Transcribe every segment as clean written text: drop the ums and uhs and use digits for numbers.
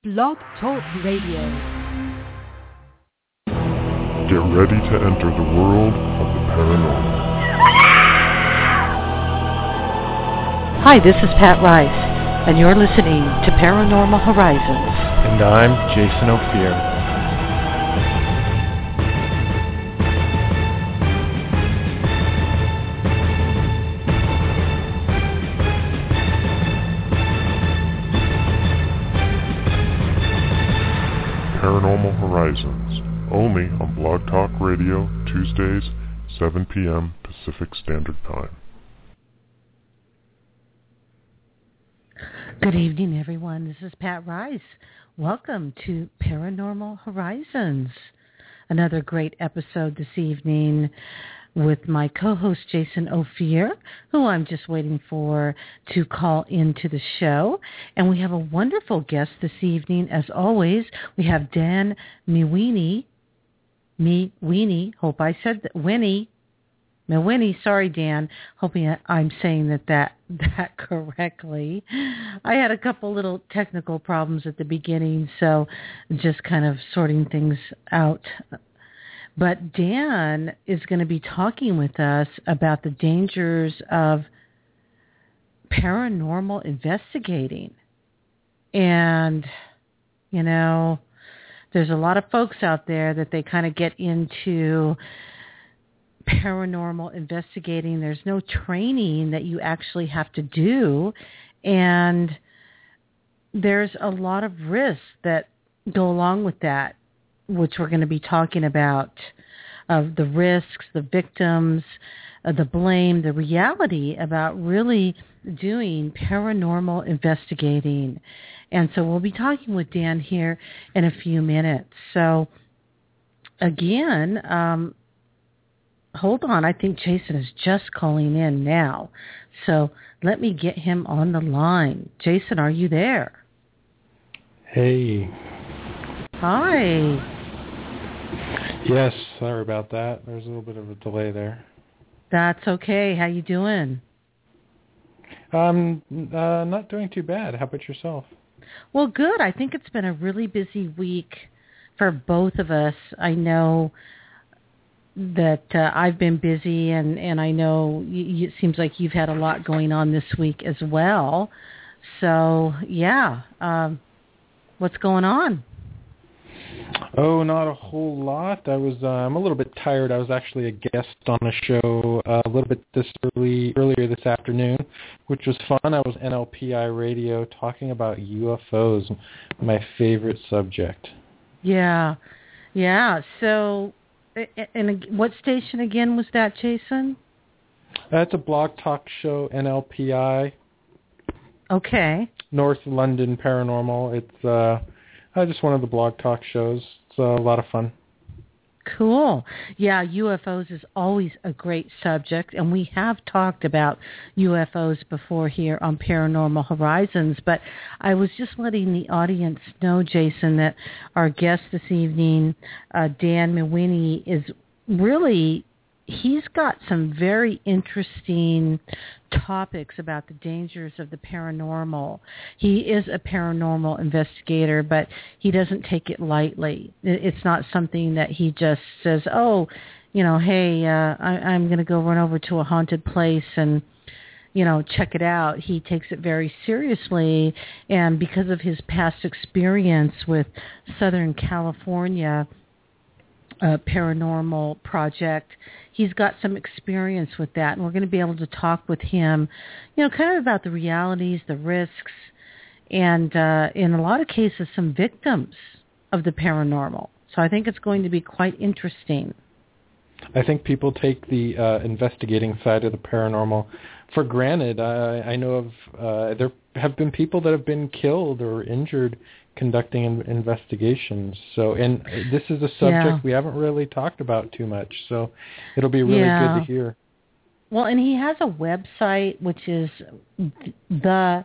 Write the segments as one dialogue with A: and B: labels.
A: Blog Talk Radio.
B: Get ready to enter the world of the paranormal.
A: Hi, this is Pat Rice, and you're listening to Paranormal Horizons.
C: And I'm Jason Ophir.
B: Paranormal Horizons, only on Blog Talk Radio, Tuesdays, 7 p.m. Pacific Standard Time.
A: Good evening, everyone. This is Pat Rice. Welcome to Paranormal Horizons. Another great episode this evening with my co-host Jason Ophir, who I'm just waiting for to call into the show. And we have a wonderful guest this evening. As always, we have Dan Mewini. Hope I said that. Mewini, sorry, Dan. Hoping I'm saying that correctly. I had a couple little technical problems at the beginning, so just kind of sorting things out. But Dan is going to be talking with us about the dangers of paranormal investigating. And, you know, there's a lot of folks out there that they kind of get into paranormal investigating. There's no training that you actually have to do. And there's a lot of risks that go along with that, which we're going to be talking about, of the risks, the victims, the blame, the reality about really doing paranormal investigating. And so we'll be talking with Dan here in a few minutes. So again, hold on. I think Jason is just calling in now. So let me get him on the line. Jason, are you there?
C: Hey.
A: Hi.
C: Yes, sorry about that. There's a little bit of a delay there.
A: That's okay. How you doing?
C: Not doing too bad. How about yourself?
A: Well, good. I think it's been a really busy week for both of us. I know that I've been busy, and I know it seems like you've had a lot going on this week as well. So, yeah. What's going on?
C: Oh, not a whole lot. I'm a little bit tired. I was actually a guest on a show a little bit earlier this afternoon, which was fun. I was NLPI Radio talking about UFOs, my favorite subject.
A: Yeah. So, and what station again was that, Jason?
C: It's a blog talk show, NLPI.
A: Okay.
C: North London Paranormal. It's just one of the blog talk shows. It's a lot of fun.
A: Cool. Yeah, UFOs is always a great subject, and we have talked about UFOs before here on Paranormal Horizons, but I was just letting the audience know, Jason, that our guest this evening, Dan Mewini, is really, he's got some very interesting topics about the dangers of the paranormal. He is a paranormal investigator, but he doesn't take it lightly. It's not something that he just says, oh, you know, hey, I'm going to go run over to a haunted place and, you know, check it out. He takes it very seriously, and because of his past experience with Southern California Paranormal Project, he's got some experience with that, and we're going to be able to talk with him, you know, kind of about the realities, the risks, and in a lot of cases, some victims of the paranormal. So I think it's going to be quite interesting.
C: I think people take the investigating side of the paranormal for granted. I know of there have been people that have been killed or injured conducting investigations. So, and this is a subject we haven't really talked about too much. So, it'll be really good to hear.
A: Well, and he has a website which is the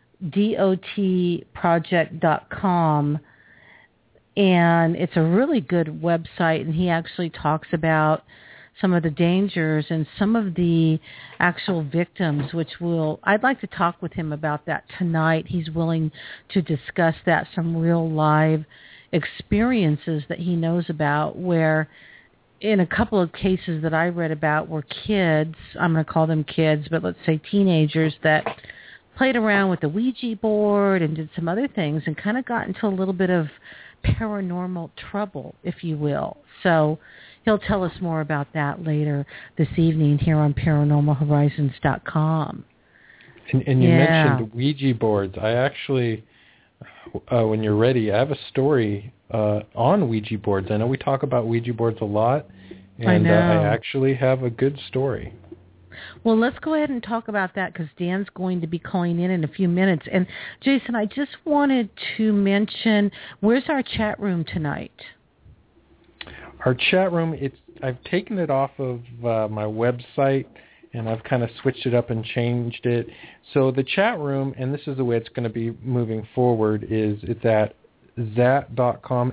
A: dotproject.com, and it's a really good website, and he actually talks about some of the dangers and some of the actual victims, I'd like to talk with him about that tonight. He's willing to discuss that, some real live experiences that he knows about, where in a couple of cases that I read about were kids, I'm going to call them kids, but let's say teenagers, that played around with the Ouija board and did some other things and kind of got into a little bit of paranormal trouble, if you will. So he'll tell us more about that later this evening here on ParanormalHorizons.com.
C: And you mentioned Ouija boards. I actually, when you're ready, I have a story on Ouija boards. I know we talk about Ouija boards a lot, and I actually have a good story.
A: Well, let's go ahead and talk about that because Dan's going to be calling in a few minutes. And Jason, I just wanted to mention, where's our chat room tonight?
C: Our chat room, I've taken it off of my website, and I've kind of switched it up and changed it. So the chat room, and this is the way it's going to be moving forward, it's at xat.com,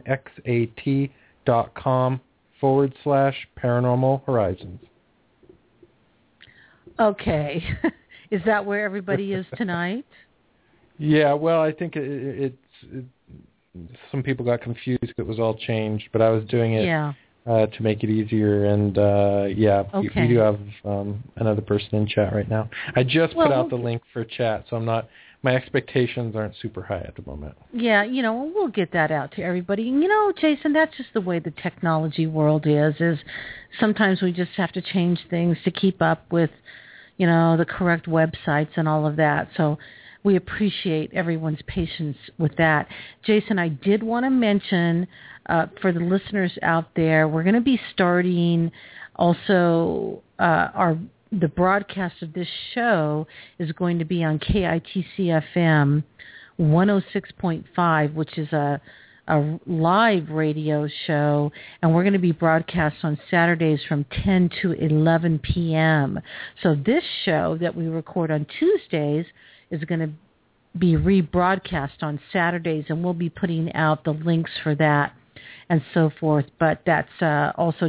C: xat.com/Paranormal Horizons.
A: Okay. Is that where everybody is tonight?
C: Yeah, well, I think some people got confused. It was all changed, but I was doing it to make it easier. And, we do have another person in chat right now. I just put out the link for chat, so my expectations aren't super high at the moment. Yeah,
A: we'll get that out to everybody. Jason, that's just the way the technology world is sometimes we just have to change things to keep up with, the correct websites and all of that. So we appreciate everyone's patience with that. Jason, I did want to mention for the listeners out there, we're going to be starting also the broadcast of this show is going to be on KITC-FM 106.5, which is a live radio show, and we're going to be broadcast on Saturdays from 10 to 11 p.m. So this show that we record on Tuesdays is going to be rebroadcast on Saturdays, and we'll be putting out the links for that and so forth. But that's also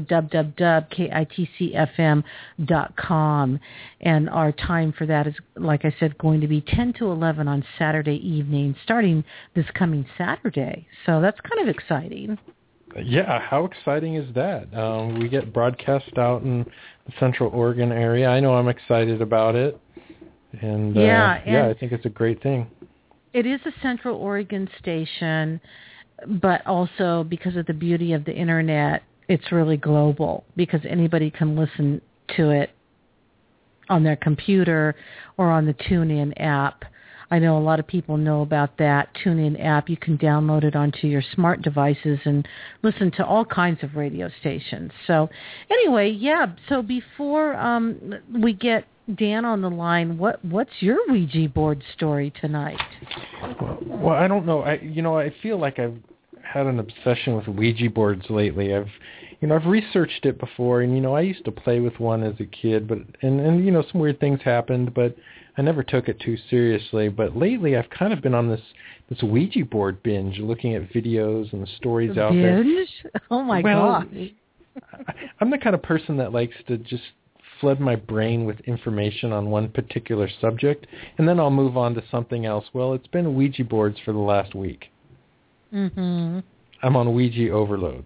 A: www.kitcfm.com. And our time for that is, like I said, going to be 10 to 11 on Saturday evening, starting this coming Saturday. So that's kind of exciting.
C: Yeah, how exciting is that? We get broadcast out in the Central Oregon area. I know I'm excited about it. And I think it's a great thing.
A: It is a Central Oregon station, but also because of the beauty of the Internet, it's really global because anybody can listen to it on their computer or on the TuneIn app. I know a lot of people know about that TuneIn app. You can download it onto your smart devices and listen to all kinds of radio stations. So anyway, so before we get Dan on the line, what's your Ouija board story tonight?
C: Well, I don't know. I feel like I've had an obsession with Ouija boards lately. I've researched it before, and I used to play with one as a kid, but and some weird things happened, but I never took it too seriously. But lately, I've kind of been on this Ouija board binge, looking at videos and the stories out there.
A: Oh my gosh!
C: I'm the kind of person that likes to just flood my brain with information on one particular subject, and then I'll move on to something else. Well, it's been Ouija boards for the last week.
A: Mm-hmm.
C: I'm on Ouija overload.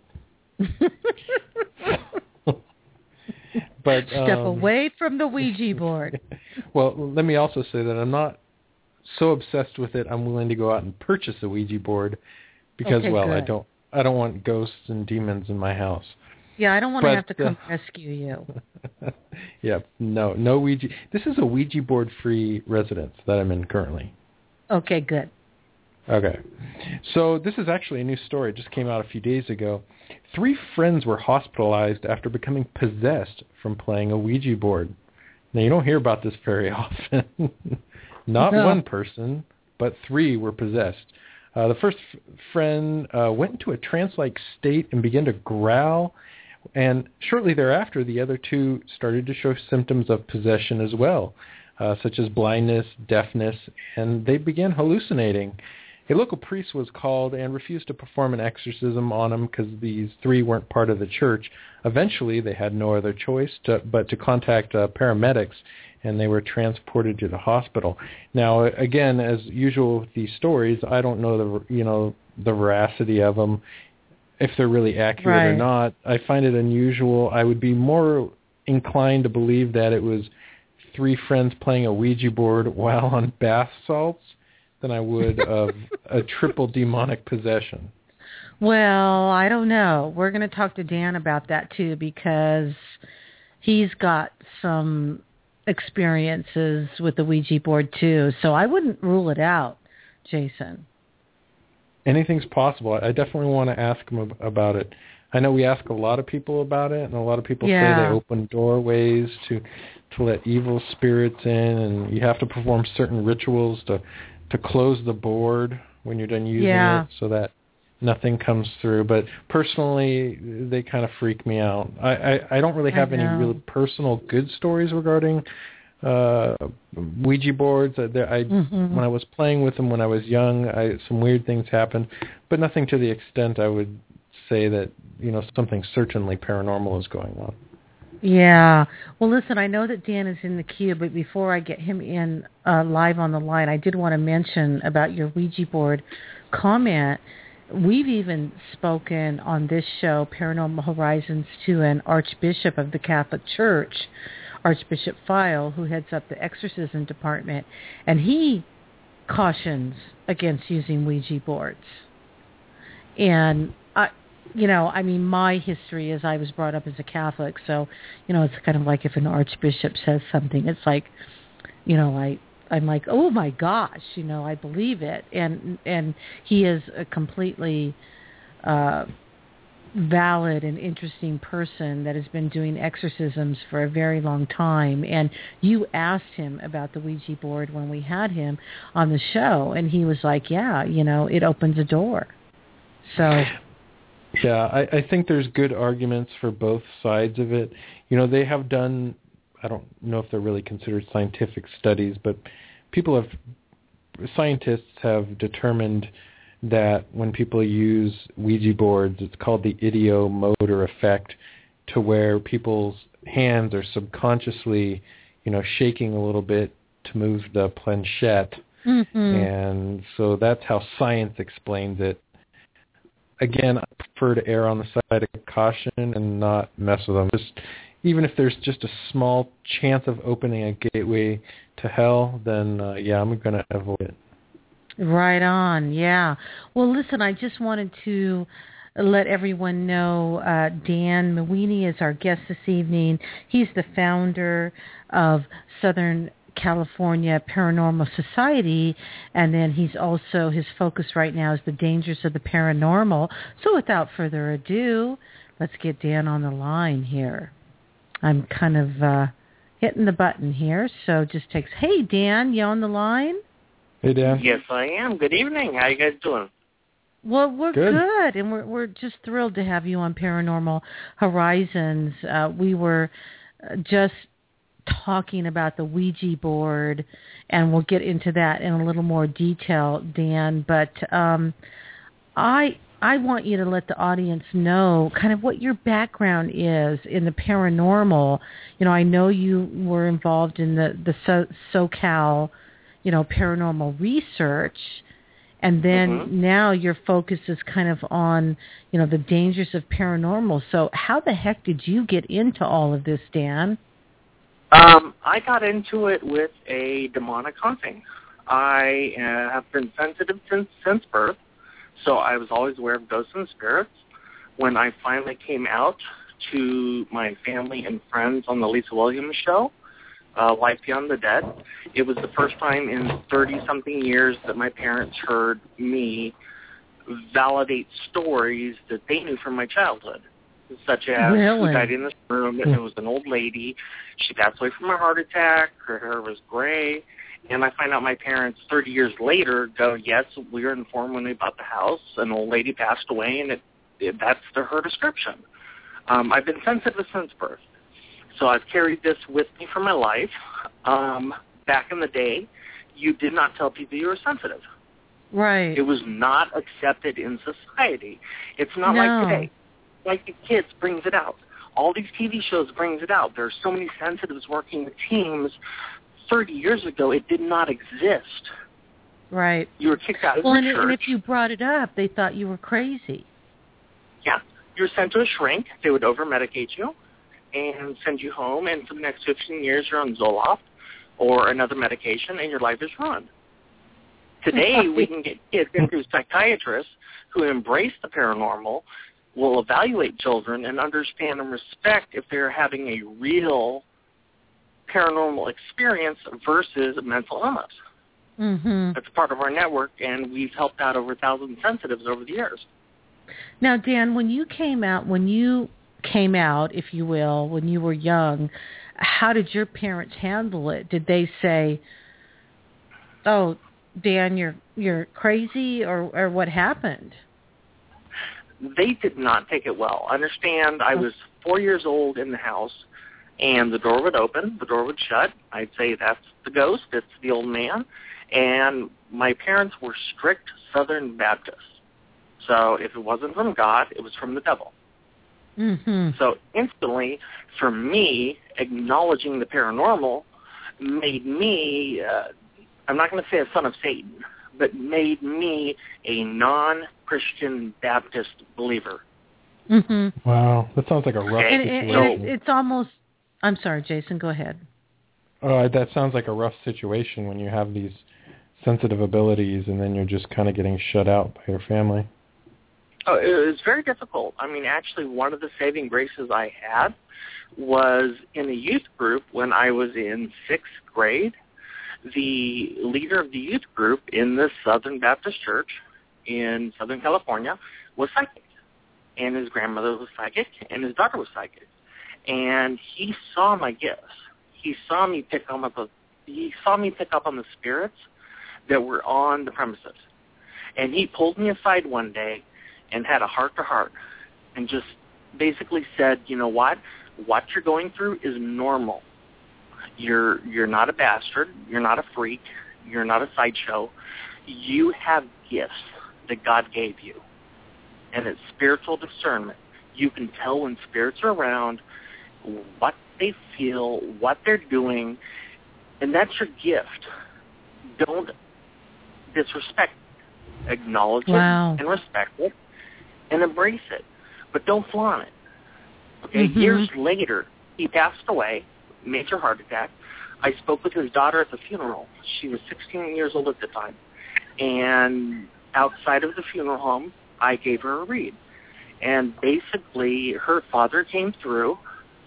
C: But
A: step away from the Ouija board.
C: Well, let me also say that I'm not so obsessed with it, I'm willing to go out and purchase a Ouija board because, good. I don't want ghosts and demons in my house.
A: Yeah, I don't want to have to come rescue you.
C: Yeah, no Ouija. This is a Ouija board-free residence that I'm in currently.
A: Okay, good.
C: Okay. So this is actually a new story. It just came out a few days ago. 3 friends were hospitalized after becoming possessed from playing a Ouija board. Now, you don't hear about this very often. Not one person, but 3 were possessed. The first friend went into a trance-like state and began to growl. And shortly thereafter, the other 2 started to show symptoms of possession as well, such as blindness, deafness, and they began hallucinating. a local priest was called and refused to perform an exorcism on him because these 3 weren't part of the church. Eventually, they had no other choice but to contact paramedics, and they were transported to the hospital. Now, again, as usual with these stories, I don't know the veracity of them, if they're really accurate or not. I find it unusual. I would be more inclined to believe that it was 3 friends playing a Ouija board while on bath salts than I would of a triple demonic possession.
A: Well, I don't know. We're going to talk to Dan about that too, because he's got some experiences with the Ouija board too. So I wouldn't rule it out, Jason.
C: Anything's possible. I definitely want to ask him about it. I know we ask a lot of people about it, and a lot of people say they open doorways to let evil spirits in, and you have to perform certain rituals to close the board when you're done using it so that nothing comes through. But personally, they kind of freak me out. I don't really have any real personal good stories regarding Ouija boards. When I was playing with them when I was young, some weird things happened, but nothing to the extent I would say that something certainly paranormal is going on.
A: Yeah. Well, listen, I know that Dan is in the queue, but before I get him in live on the line, I did want to mention about your Ouija board comment. We've even spoken on this show, Paranormal Horizons, to an Archbishop of the Catholic Church, Archbishop File, who heads up the exorcism department, and he cautions against using Ouija boards. And my history is I was brought up as a Catholic, so, it's kind of like if an archbishop says something, it's like, I'm like, oh my gosh, I believe it. And he is a completely valid and interesting person that has been doing exorcisms for a very long time. And you asked him about the Ouija board when we had him on the show, and he was like, yeah, it opens a door. So...
C: Yeah, I think there's good arguments for both sides of it. They have done, I don't know if they're really considered scientific studies, but scientists have determined that when people use Ouija boards, it's called the ideomotor effect, to where people's hands are subconsciously, shaking a little bit to move the planchette. Mm-hmm. And so that's how science explains it. Again, I prefer to err on the side of caution and not mess with them. Even if there's just a small chance of opening a gateway to hell, then I'm going to avoid it.
A: Right on, yeah. Well, listen, I just wanted to let everyone know Dan Mawini is our guest this evening. He's the founder of Southern California Paranormal Society, and then his focus right now is the dangers of the paranormal. So without further ado, let's get Dan on the line here. I'm kind of hitting the button here, so just takes. Hey Dan, you on the line?
C: Hey Dan.
D: Yes, I am. Good evening. How you guys doing?
A: Well, we're good, and we're just thrilled to have you on Paranormal Horizons. We were just talking about the Ouija board, and we'll get into that in a little more detail, Dan. But I want you to let the audience know kind of what your background is in the paranormal. I know you were involved in the SoCal, paranormal research, and then now your focus is kind of on, the dangers of paranormal. So how the heck did you get into all of this, Dan?
D: I got into it with a demonic haunting. I have been sensitive since birth, so I was always aware of ghosts and spirits. When I finally came out to my family and friends on the Lisa Williams show, Life Beyond the Dead, it was the first time in 30-something years that my parents heard me validate stories that they knew from my childhood, such as who died in this room, and it was an old lady. She passed away from a heart attack. Her hair was gray. And I find out my parents 30 years later go, yes, we were informed when we bought the house, an old lady passed away, and that's her description. I've been sensitive since birth. So I've carried this with me for my life. Back in the day, you did not tell people you were sensitive.
A: Right.
D: It was not accepted in society. It's not like today. Like the Kids brings it out. All these TV shows brings it out. There are so many sensitives working with teams. 30 years ago, it did not exist.
A: Right.
D: You were kicked out of the church.
A: And if you brought it up, they thought you were crazy.
D: Yeah. You were sent to a shrink. They would over-medicate you and send you home, and for the next 15 years, you're on Zoloft or another medication, and your life is ruined. Today, we can get kids into psychiatrists who embrace the paranormal, will evaluate children, and understand and respect if they're having a real paranormal experience versus mental illness.
A: Mm-hmm.
D: That's part of our network, and we've helped out over 1,000 sensitives over the years.
A: Now, Dan, when you came out, if you will, when you were young, how did your parents handle it? Did they say, "Oh, Dan, you're crazy," or what happened?
D: They did not take it well. Understand, I was 4 years old in the house, and the door would open, the door would shut. I'd say, that's the ghost, it's the old man. And my parents were strict Southern Baptists. So if it wasn't from God, it was from the devil.
A: Mm-hmm.
D: So instantly, for me, acknowledging the paranormal made me, I'm not going to say a son of Satan, but made me a non-Christian Baptist believer.
A: Mm-hmm.
C: Wow, that sounds like a rough situation.
A: And it's almost, I'm sorry, Jason, go ahead.
C: That sounds like a rough situation when you have these sensitive abilities and then you're just kind of getting shut out by your family.
D: Oh, it was very difficult. I mean, actually, one of the saving graces I had was in a youth group when I was in 6th grade. The leader of the youth group in the Southern Baptist Church in Southern California was psychic. And his grandmother was psychic, and his daughter was psychic. And he saw my gifts. He saw me pick up on the spirits that were on the premises. And he pulled me aside one day and had a heart-to-heart and just basically said, you know what you're going through is normal. You're not a bastard. You're not a freak. You're not a sideshow. You have gifts that God gave you, and it's spiritual discernment. You can tell when spirits are around, what they feel, what they're doing, and that's your gift. Don't disrespect it. Acknowledge it and respect it and embrace it, but don't flaunt it. Okay,
A: Mm-hmm.
D: Years later, he passed away, major heart attack. I spoke with his daughter at the funeral. She was 16 years old at the time. And outside of the funeral home, I gave her a read. And basically, her father came through,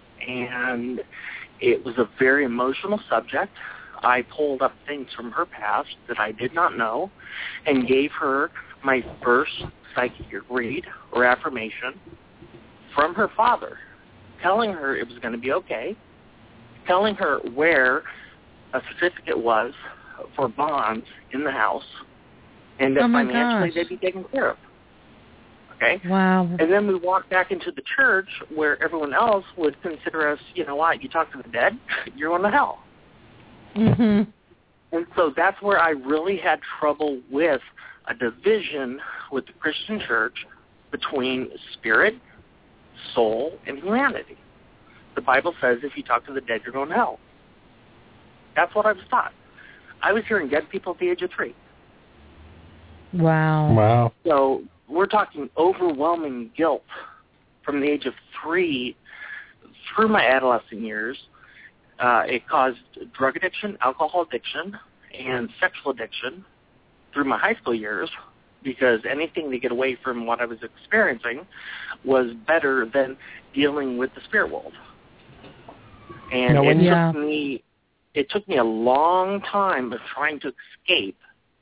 D: and it was a very emotional subject. I pulled up things from her past that I did not know and gave her my first psychic read or affirmation from her father, telling her it was going to be okay, telling her where a certificate was for bonds in the house, and that financially they'd be taken care of. Okay?
A: Wow.
D: And then we walked back into the church where everyone else would consider us, you know what, you talk to the dead, you're going to hell.
A: Mm-hmm.
D: And so that's where I really had trouble with a division with the Christian church between spirit, soul, and humanity. The Bible says if you talk to the dead, you're going to hell. That's what I was taught. I was hearing dead people at the age of 3.
A: Wow.
D: So we're talking overwhelming guilt from the age of 3 through my adolescent years. It caused drug addiction, alcohol addiction, and sexual addiction through my high school years, because anything to get away from what I was experiencing was better than dealing with the spirit world. And it took me a long time of trying to escape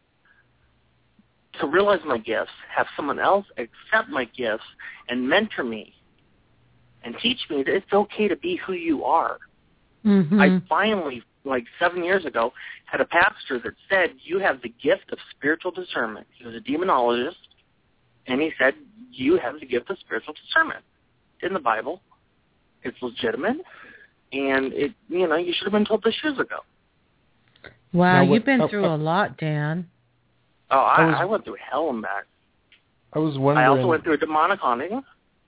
D: to realize my gifts, have someone else accept my gifts and mentor me and teach me that it's okay to be who you are.
A: Mm-hmm.
D: I finally, 7 years ago, had a pastor that said, you have the gift of spiritual discernment. He was a demonologist, and he said, you have the gift of spiritual discernment. In the Bible, it's legitimate, and you should have been told this years ago.
A: Wow, you've been through a lot, Dan.
D: Oh, I went through hell and back.
C: I was wondering.
D: I also went through a demonic haunting,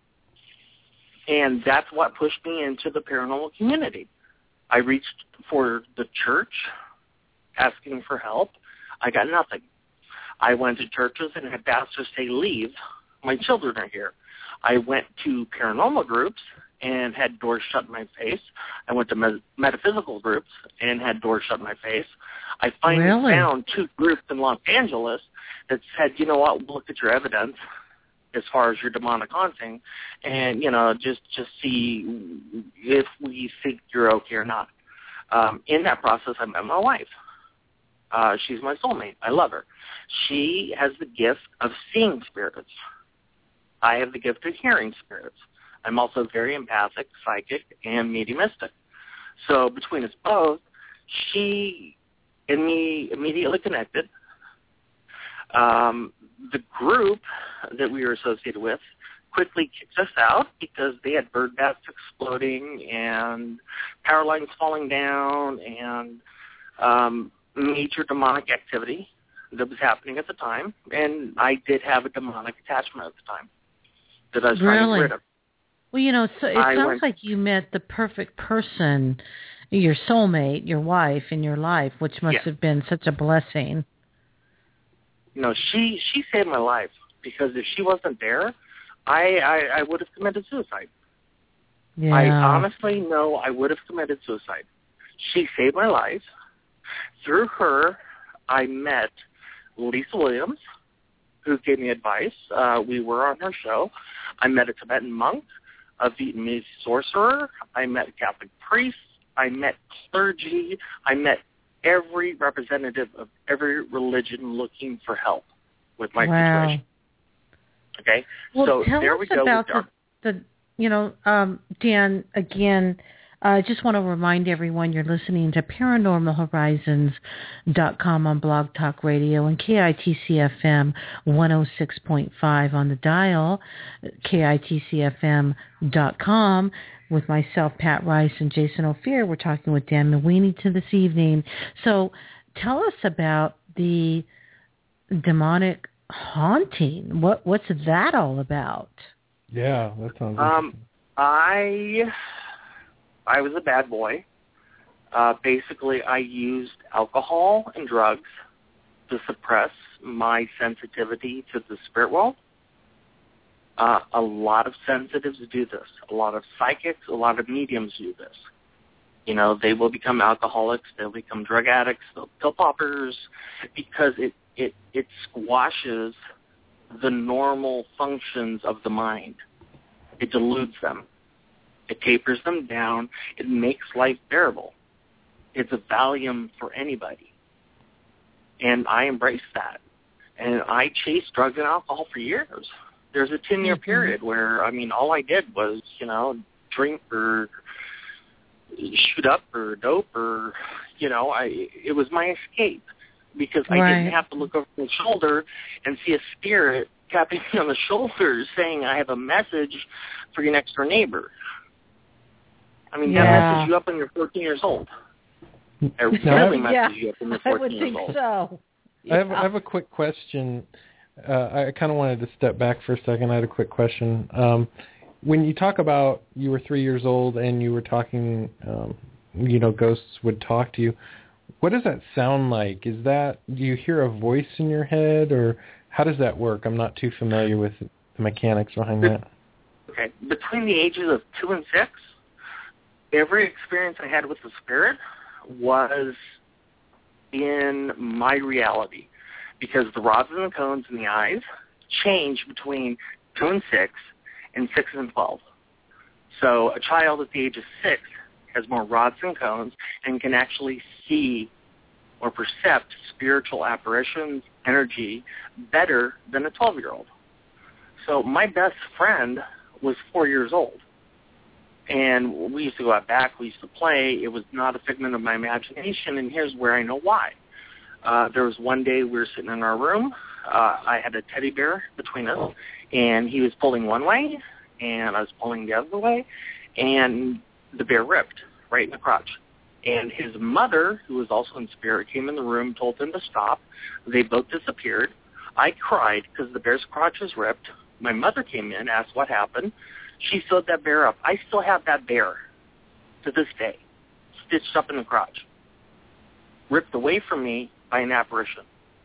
D: and that's what pushed me into the paranormal community. I reached for the church, asking for help. I got nothing. I went to churches and had pastors say, leave. My children are here. I went to paranormal groups and had doors shut in my face. I went to metaphysical groups and had doors shut in my face. I finally found 2 groups in Los Angeles that said, you know what, we'll look at your evidence as far as your demonic haunting and, you know, just see if we think you're okay or not. In that process, I met my wife. She's my soulmate. I love her. She has the gift of seeing spirits. I have the gift of hearing spirits. I'm also very empathic, psychic, and mediumistic. So between us both, she and me immediately connected. The group that we were associated with quickly kicked us out because they had bird baths exploding and power lines falling down and major demonic activity that was happening at the time. And I did have a demonic attachment at the time that I was trying to get rid of.
A: Well, you know, so it sounds like you met the perfect person, your soulmate, your wife in your life, which must have been such a blessing.
D: No, she saved my life because if she wasn't there, I would have committed suicide.
A: Yeah.
D: I honestly know I would have committed suicide. She saved my life. Through her, I met Lisa Williams, who gave me advice. We were on her show. I met a Tibetan monk, a Vietnamese sorcerer. I met a Catholic priest. I met clergy. I met every representative of every religion looking for help with my situation. Okay?
A: Well,
D: so
A: tell
D: there
A: us
D: we go.
A: About the Dan, again, I just want to remind everyone you're listening to ParanormalHorizons.com on Blog Talk Radio and KITC-FM 106.5 on the dial, KITC-FM.com. With myself, Pat Rice, and Jason Ophir. We're talking with Dan Mawhinney this evening. So tell us about the demonic haunting. What's that all about?
C: Yeah, that sounds interesting.
D: I was a bad boy. Basically, I used alcohol and drugs to suppress my sensitivity to the spirit world. A lot of sensitives do this. A lot of psychics, a lot of mediums do this. You know, they will become alcoholics, they'll become drug addicts, they'll pill poppers, because it squashes the normal functions of the mind. It dilutes them. It tapers them down. It makes life bearable. It's a Valium for anybody. And I embraced that. And I chased drugs and alcohol for years. There's a 10-year period where, I mean, all I did was, you know, drink or shoot up or dope or, you know, it was my escape because I didn't have to look over my shoulder and see a spirit tapping me on the shoulder saying, I have a message for your next door neighbor. I mean, that messes you up when you're 14 years old. It really messes you up when you're 14 years old.
A: So.
C: Yeah. I have a quick question. I kind of wanted to step back for a second. I had a quick question. When you talk about you were 3 years old and you were talking, you know, ghosts would talk to you, what does that sound like? Do you hear a voice in your head, or how does that work? I'm not too familiar with the mechanics behind that.
D: Okay. Between the ages of 2 and 6, every experience I had with the spirit was in my reality, because the rods and the cones in the eyes change between 2 and 6 and 6 and 12. So a child at the age of 6 has more rods and cones and can actually see or percept spiritual apparitions, energy, better than a 12-year-old. So my best friend was 4 years old. And we used to go out back, we used to play. It was not a figment of my imagination, and here's where I know why. There was one day we were sitting in our room. I had a teddy bear between us, and he was pulling one way, and I was pulling the other way, and the bear ripped right in the crotch. And his mother, who was also in spirit, came in the room, told them to stop. They both disappeared. I cried because the bear's crotch was ripped. My mother came in, asked what happened. She sewed that bear up. I still have that bear to this day, stitched up in the crotch, ripped away from me by an apparition.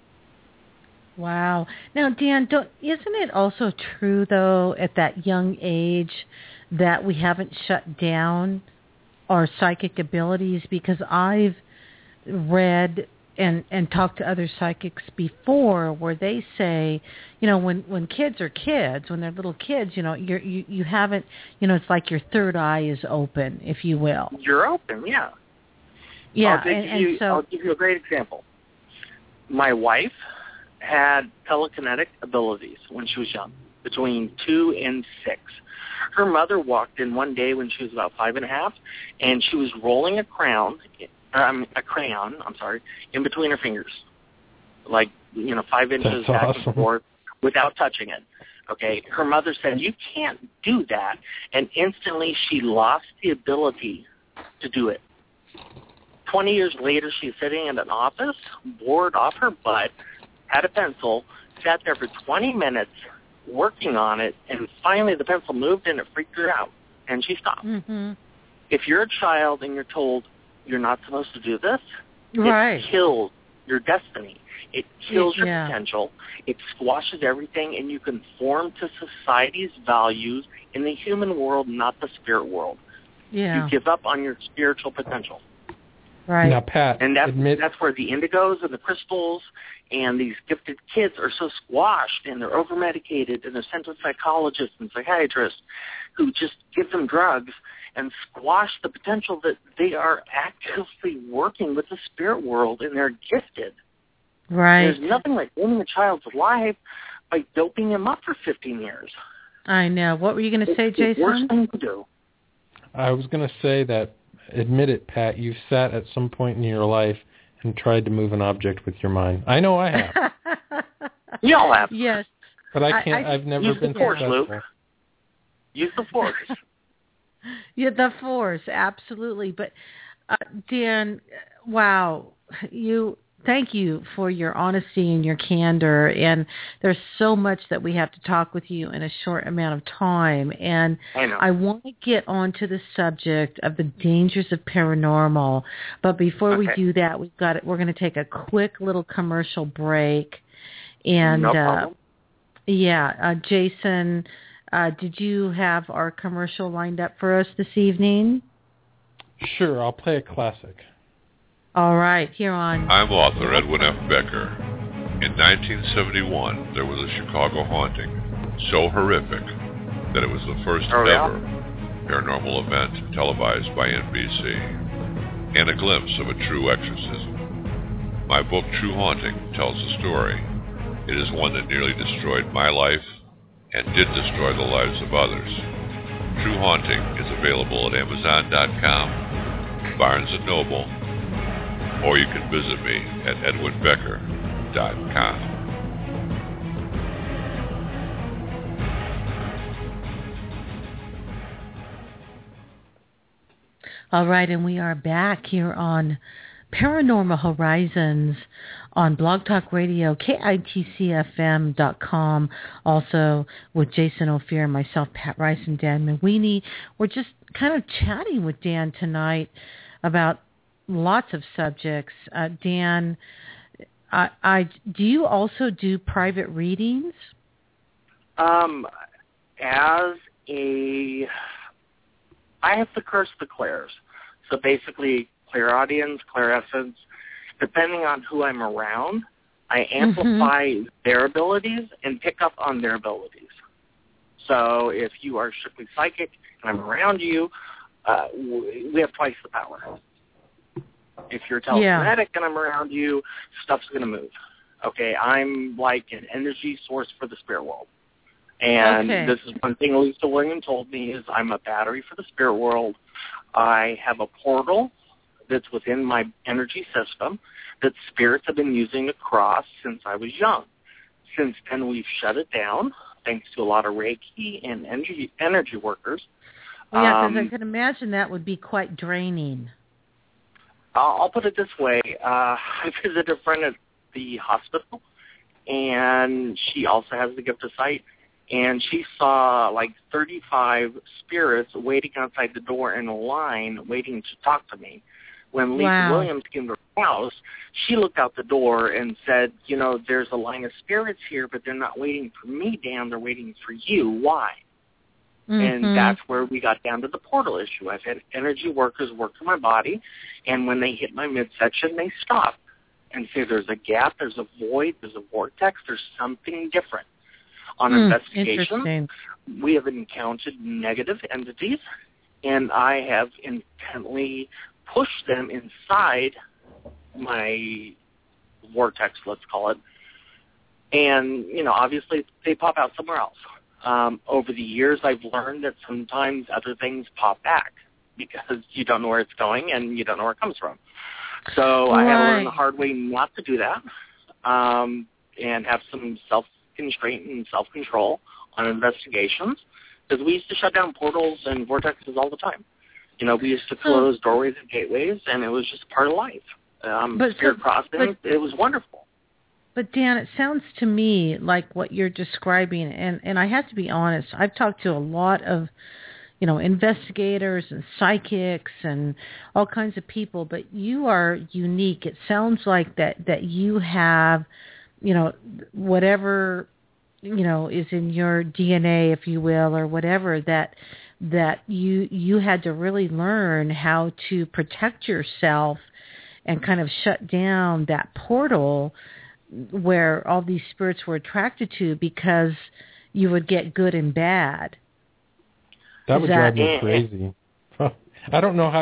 A: Wow. Now, Dan, isn't it also true, though, at that young age that we haven't shut down our psychic abilities? Because I've read and talked to other psychics before where they say, when kids are kids, when they're little kids, you haven't, it's like your third eye is open, if you will.
D: You're open, yeah.
A: Yeah,
D: I'll give you a great example. My wife had telekinetic abilities when she was young, between 2 and 6. Her mother walked in one day when she was about 5.5, and she was rolling a crayon, in between her fingers, like 5 inches back and forth, without touching it. Okay, her mother said, "You can't do that," and instantly she lost the ability to do it. 20 years later, she's sitting in an office, bored off her butt, had a pencil, sat there for 20 minutes working on it, and finally the pencil moved and it freaked her out, and she stopped.
A: Mm-hmm.
D: If you're a child and you're told you're not supposed to do this,
A: right,
D: it kills your destiny. It kills your potential. It squashes everything, and you conform to society's values in the human world, not the spirit world.
A: Yeah.
D: You give up on your spiritual potential.
A: Right.
C: Now, Pat,
D: and that's where the indigos and the crystals and these gifted kids are so squashed, and they're over-medicated, and they're sent to psychologists and psychiatrists who just give them drugs and squash the potential that they are actively working with the spirit world, and they're gifted.
A: Right.
D: There's nothing like ruining a child's life by doping him up for 15 years.
A: I know. What were you going to say, Jason?
D: It's the worst thing to do.
C: I was going to say that, admit it, Pat, you've sat at some point in your life and tried to move an object with your mind. I know I have.
D: We all have.
A: Yes.
C: But I've never been successful.
D: Luke. Use the force.
A: Yeah, the force, absolutely. But Dan, wow, thank you for your honesty and your candor. And there's so much that we have to talk with you in a short amount of time. And I want to get onto the subject of the dangers of paranormal. But before we do that, we're going to take a quick little commercial break. And
D: no problem.
A: Jason, did you have our commercial lined up for us this evening?
C: Sure, I'll play a classic.
A: All right, here on...
E: I'm author Edwin F. Becker. In 1971, there was a Chicago haunting so horrific that it was the first ever paranormal event televised by NBC, and a glimpse of a true exorcism. My book, True Haunting, tells the story. It is one that nearly destroyed my life and did destroy the lives of others. True Haunting is available at Amazon.com, Barnes & Noble, or you can visit me at edwinbecker.com.
A: All right, and we are back here on Paranormal Horizons on Blog Talk Radio, KITCFM.com, also with Jason Ophir and myself, Pat Rice, and Dan Mawini. We're just kind of chatting with Dan tonight about lots of subjects. Dan, do you also do private readings?
D: I have the Curse of the Clairs. So basically, clairaudience, clairessence, depending on who I'm around, I amplify their abilities and pick up on their abilities. So if you are strictly psychic and I'm around you, we have twice the power. If you're telekinetic and I'm around you, stuff's going to move. Okay, I'm like an energy source for the spirit world. And this is one thing Lisa William told me is I'm a battery for the spirit world. I have a portal that's within my energy system that spirits have been using to cross since I was young. Since then, we've shut it down, thanks to a lot of Reiki and energy workers.
A: Yeah, because I can imagine that would be quite draining.
D: I'll put it this way. I visited a friend at the hospital, and she also has the gift of sight, and she saw like 35 spirits waiting outside the door in a line waiting to talk to me. When Lisa Williams came to her house, she looked out the door and said, you know, there's a line of spirits here, but they're not waiting for me, Dan. They're waiting for you. Why? And that's where we got down to the portal issue. I've had energy workers work through my body, and when they hit my midsection, they stop and say there's a gap, there's a void, there's a vortex, there's something different. On investigation, we have encountered negative entities, and I have intently pushed them inside my vortex, let's call it. And, you know, obviously they pop out somewhere else. Over the years, I've learned that sometimes other things pop back because you don't know where it's going and you don't know where it comes from. So I had to learn the hard way not to do that, and have some self-constraint and self-control on investigations, because we used to shut down portals and vortexes all the time. You know, we used to close doorways and gateways, and it was just part of life. Spirit crossing, it was wonderful.
A: But, Dan, it sounds to me like what you're describing, and I have to be honest, I've talked to a lot of, you know, investigators and psychics and all kinds of people, but you are unique. It sounds like that you have, you know, whatever, you know, is in your DNA, if you will, or whatever, that you had to really learn how to protect yourself and kind of shut down that portal where all these spirits were attracted to, because you would get good and bad.
C: That would drive me crazy. I don't know how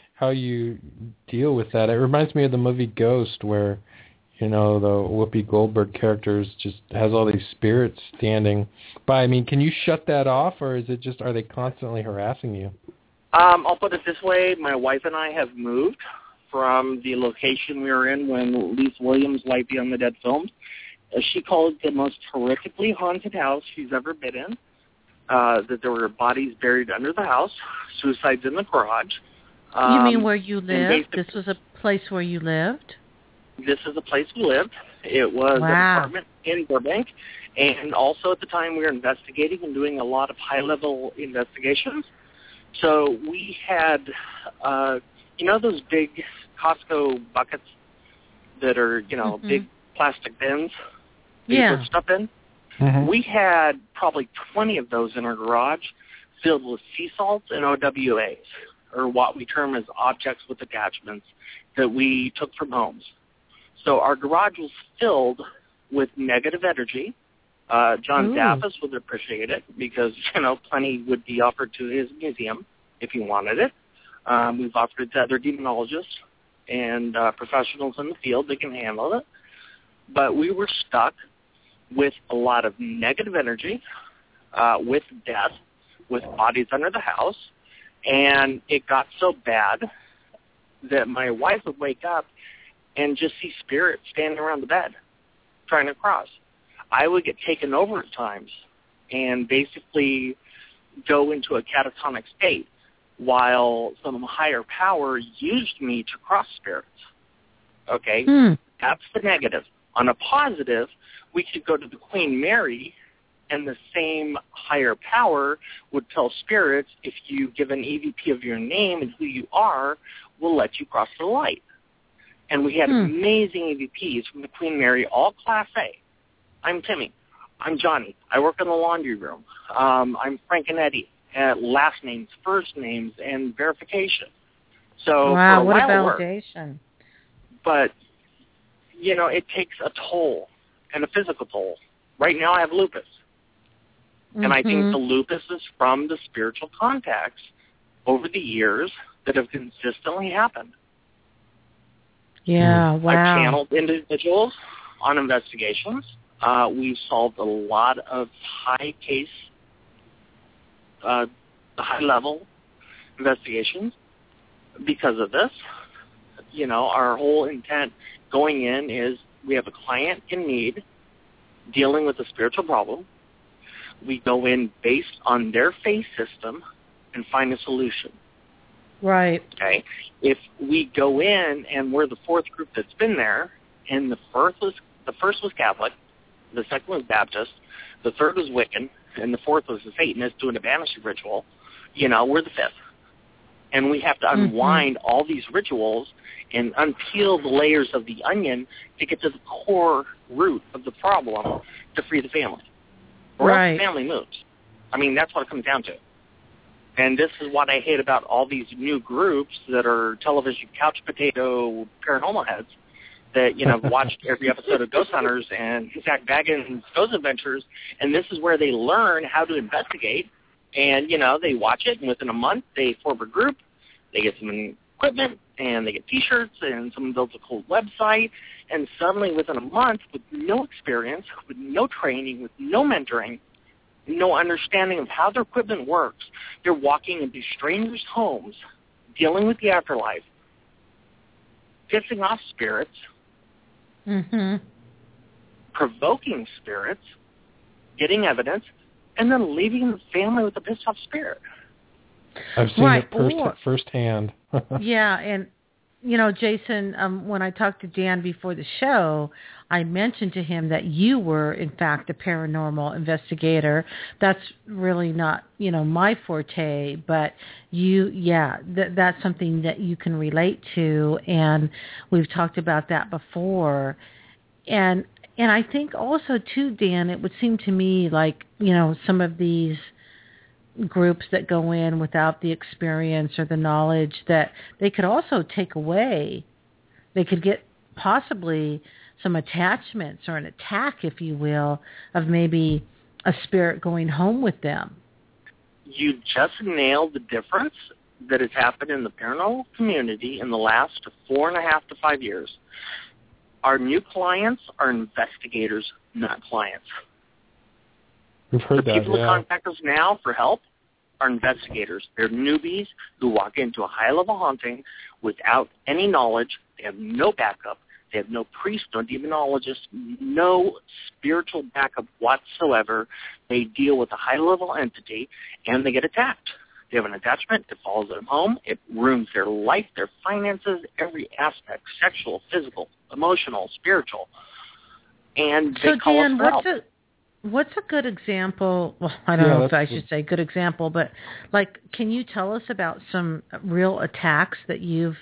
C: you deal with that. It reminds me of the movie Ghost, where, you know, the Whoopi Goldberg characters just has all these spirits standing by. I mean, can you shut that off, or is it just, are they constantly harassing you?
D: I'll put it this way. My wife and I have moved from the location we were in when Lisa Williams' Light Beyond the Dead filmed. She called it the most horrifically haunted house she's ever been in, that there were bodies buried under the house, suicides in the garage.
A: You mean where you lived? This was a place where you lived?
D: This is a place we lived. It was an apartment in Burbank, and also at the time we were investigating and doing a lot of high-level investigations. So we had... you know those big Costco buckets that are, you know, big plastic bins that you put stuff in? We had probably 20 of those in our garage filled with sea salts and OWAs, or what we term as objects with attachments, that we took from homes. So our garage was filled with negative energy. John Zaffis would appreciate it because, you know, plenty would be offered to his museum if he wanted it. We've offered it to other demonologists and professionals in the field that can handle it. But we were stuck with a lot of negative energy, with death, with bodies under the house. And it got so bad that my wife would wake up and just see spirits standing around the bed trying to cross. I would get taken over at times and basically go into a catatonic state, while some higher power used me to cross spirits. Okay? That's the negative. On a positive, we could go to the Queen Mary, and the same higher power would tell spirits, if you give an EVP of your name and who you are, we'll let you cross the light. And we had amazing EVPs from the Queen Mary, all Class A. I'm Timmy. I'm Johnny. I work in the laundry room. I'm Frank and Eddie. Last names, first names, and verification. So
A: wow,
D: for a
A: what a
D: while
A: validation.
D: But, you know, it takes a toll, and a physical toll. Right now I have lupus. And I think the lupus is from the spiritual contacts over the years that have consistently happened.
A: Yeah, wow.
D: I've channeled individuals on investigations. We've solved a lot of the high-level investigations because of this. You know, our whole intent going in is we have a client in need dealing with a spiritual problem. We go in based on their faith system and find a solution.
A: Right.
D: Okay? If we go in and we're the fourth group that's been there, and the first was Catholic, the second was Baptist, the third was Wiccan, and the fourth was a Satanist doing a banishing ritual, we're the fifth. And we have to unwind all these rituals and unpeel the layers of the onion to get to the core root of the problem to free the family. Or else the family moves. I mean, that's what it comes down to. And this is what I hate about all these new groups that are television couch potato paranormal heads that, watched every episode of Ghost Hunters and Zach Bagans' Ghost Adventures, and this is where they learn how to investigate. And, they watch it, and within a month, they form a group, they get some equipment, and they get T-shirts, and someone builds a cool website, and suddenly within a month, with no experience, with no training, with no mentoring, no understanding of how their equipment works, they're walking into strangers' homes, dealing with the afterlife, pissing off spirits, provoking spirits, getting evidence, and then leaving the family with a pissed-off spirit.
C: I've seen it firsthand.
A: Yeah, and, Jason, when I talked to Dan before the show, I mentioned to him that you were, in fact, a paranormal investigator. That's really not, my forte, but that's something that you can relate to, and we've talked about that before. And I think also, too, Dan, it would seem to me like, some of these groups that go in without the experience or the knowledge, that they could also take away, they could get possibly some attachments or an attack, if you will, of maybe a spirit going home with them.
D: You just nailed the difference that has happened in the paranormal community in the last 4.5 to 5 years. Our new clients are investigators, not clients.
C: We've heard
D: the people who contact us now for help are investigators. They're newbies who walk into a high-level haunting without any knowledge. They have no backup. They have no priest, no demonologist, no spiritual backup whatsoever. They deal with a high-level entity, and they get attacked. They have an attachment. It follows them home. It ruins their life, their finances, every aspect, sexual, physical, emotional, spiritual. And they call us for help.
A: What's a good example? Well, I don't know if I should say good example, but can you tell us about some real attacks that you've,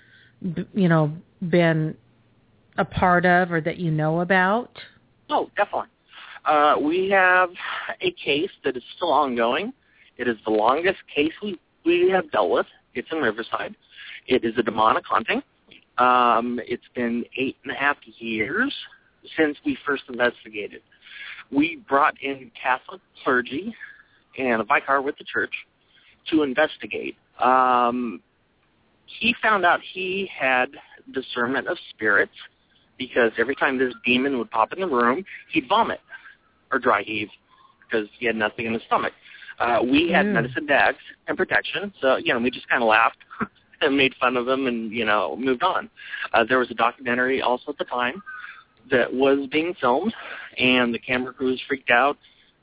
A: been a part of or that you know about?
D: Oh, definitely. We have a case that is still ongoing. It is the longest case we have dealt with. It's in Riverside. It is a demonic haunting. It's been 8.5 years since we first investigated. We brought in Catholic clergy and a vicar with the church to investigate. He found out he had discernment of spirits because every time this demon would pop in the room, he'd vomit or dry heave because he had nothing in his stomach. We had medicine bags and protection, so, we just kind of laughed and made fun of him and, moved on. There was a documentary also at the time that was being filmed, and the camera crews freaked out.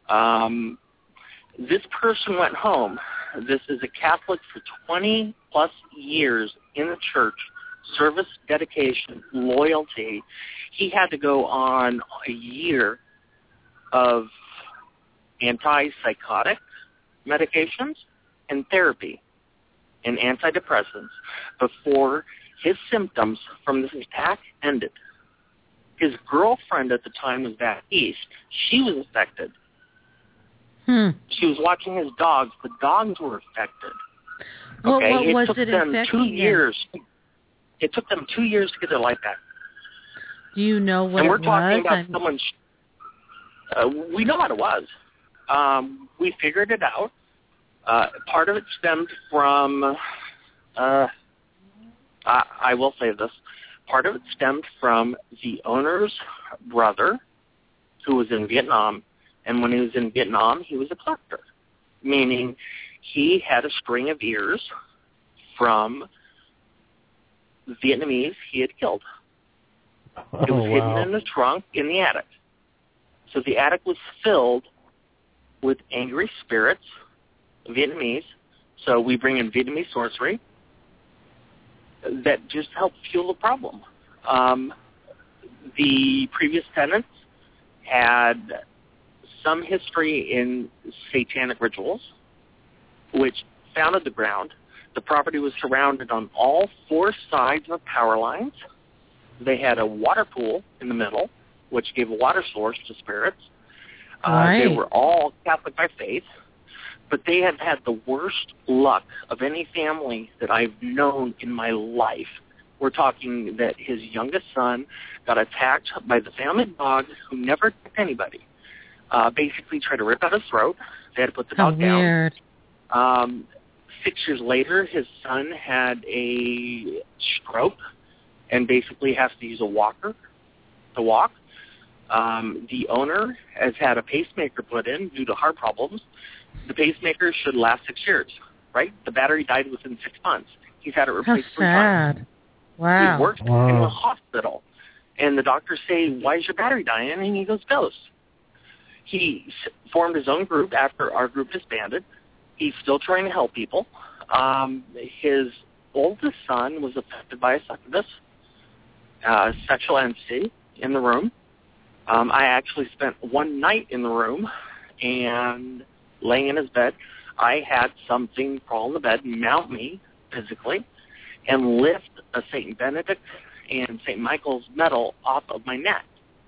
D: This person went home. This is a Catholic for 20-plus years in the church, service, dedication, loyalty. He had to go on a year of antipsychotic medications and therapy and antidepressants before his symptoms from this attack ended. His girlfriend at the time was back east. She was affected. She was watching his dogs. The dogs were affected. Okay,
A: what was
D: it took
A: it
D: them
A: infecting
D: 2 years. It took them 2 years to get their life back.
A: Do you know what
D: and we're
A: it
D: talking
A: was?
D: about someone's. We know what it was. We figured it out. Part of it stemmed from. I will say this. Part of it stemmed from the owner's brother, who was in Vietnam, and when he was in Vietnam, he was a collector, meaning he had a string of ears from Vietnamese he had killed. It was hidden in the trunk in the attic. So the attic was filled with angry spirits, Vietnamese. So we bring in Vietnamese sorcery. that just help fuel the problem. The previous tenants had some history in satanic rituals, which founded the ground. The property was surrounded on all 4 sides of power lines. They had a water pool in the middle, which gave a water source to spirits.
A: Right.
D: They were all Catholic by faith, but they had had the worst luck of any family that I've known in my life. We're talking that his youngest son got attacked by the family dog who never attacked anybody. Basically tried to rip out his throat. They had to put the dog down.
A: Weird.
D: 6 years later, his son had a stroke and basically has to use a walker to walk. The owner has had a pacemaker put in due to heart problems. The pacemaker should last 6 years, right? The battery died within 6 months. He's had it replaced 3 times.
A: Wow.
D: He worked in the hospital. And the doctors say, why is your battery dying? And he goes, ghosts. He formed his own group after our group disbanded. He's still trying to help people. His oldest son was affected by a succubus, sexual entity in the room. I actually spent one night in the room, and laying in his bed, I had something crawl in the bed, mount me physically, and lift a St. Benedict and St. Michael's medal off of my neck.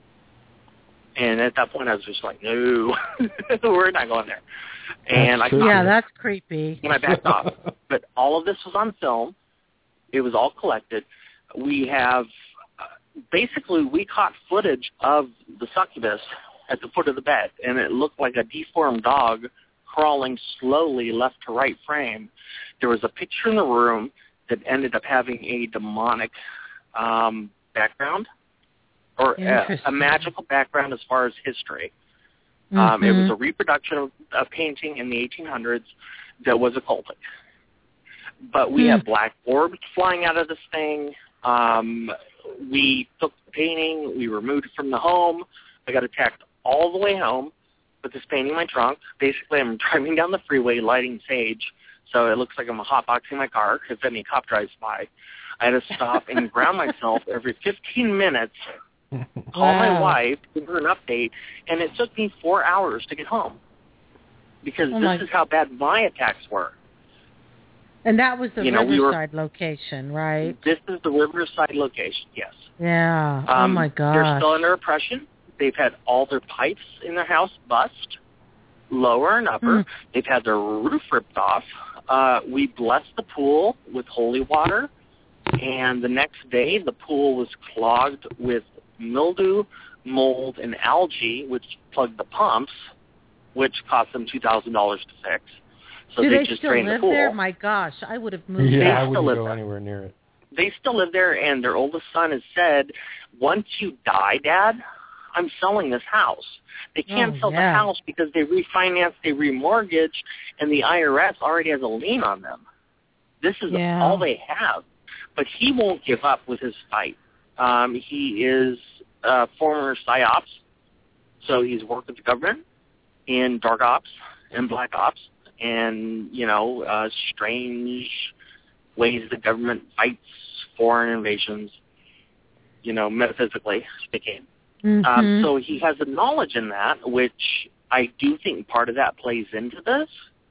D: And at that point, I was just like, no, we're not going there. And
A: that's creepy.
D: And I backed off. But all of this was on film. It was all collected. We have, basically, we caught footage of the succubus at the foot of the bed, and it looked like a deformed dog crawling slowly left to right frame. There was a picture in the room that ended up having a demonic background, or a magical background as far as history. It was a reproduction of a painting in the 1800s that was occultic. But we had black orbs flying out of this thing. We took the painting. We removed it from the home. I got attacked all the way home with this painting in my trunk. Basically, I'm driving down the freeway lighting sage, so it looks like I'm hotboxing my car if any cop drives by. I had to stop and ground myself every 15 minutes, call my wife, give her an update, and it took me 4 hours to get home because this is how bad my attacks were.
A: And that was the Riverside location, right?
D: This is the Riverside location, yes.
A: Yeah. Oh, my gosh.
D: They're still under oppression. They've had all their pipes in their house bust, lower and upper. They've had their roof ripped off. We blessed the pool with holy water, and the next day the pool was clogged with mildew, mold, and algae, which plugged the pumps, which cost them $2,000 to fix. So
A: Do they
D: just
A: still
D: drained
A: live
D: the pool.
A: there? My gosh, I would have moved.
C: Yeah, I
D: still
C: wouldn't
D: live
C: go
D: there.
C: anywhere near it.
D: They still live there, and their oldest son has said, once you die, Dad, I'm selling this house. They can't sell the house because they refinanced, they remortgaged, and the IRS already has a lien on them. This is all they have. But he won't give up with his fight. He is a former PsyOps, so he's worked with the government in dark ops and black ops and, strange ways the government fights foreign invasions, metaphysically speaking. So he has a knowledge in that, which I do think part of that plays into this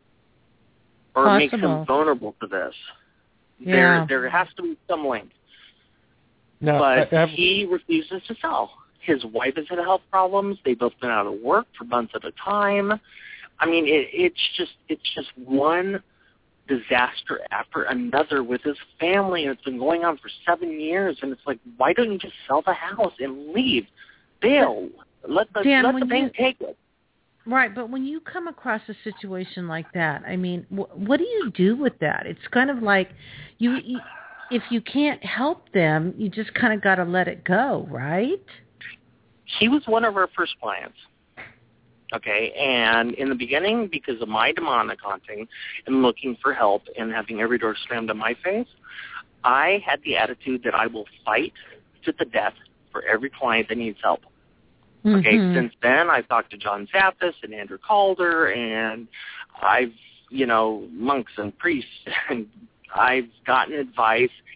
D: or makes him vulnerable to this.
A: Yeah.
D: There has to be some link.
C: No,
D: but he refuses to sell. His wife has had health problems. They've both been out of work for months at a time. I mean, it's just one disaster after another with his family, and it's been going on for 7 years. And it's like, why don't you just sell the house and leave? Bail. Let the bank take it.
A: Right, but when you come across a situation like that, I mean, what do you do with that? It's kind of like you if you can't help them, you just kind of got to let it go, right?
D: He was one of our first clients. Okay, and in the beginning, because of my demonic haunting and looking for help and having every door slammed in my face, I had the attitude that I will fight to the death for every client that needs help. Okay, since then, I've talked to John Zappis and Andrew Calder, and I've, monks and priests, and I've gotten advice,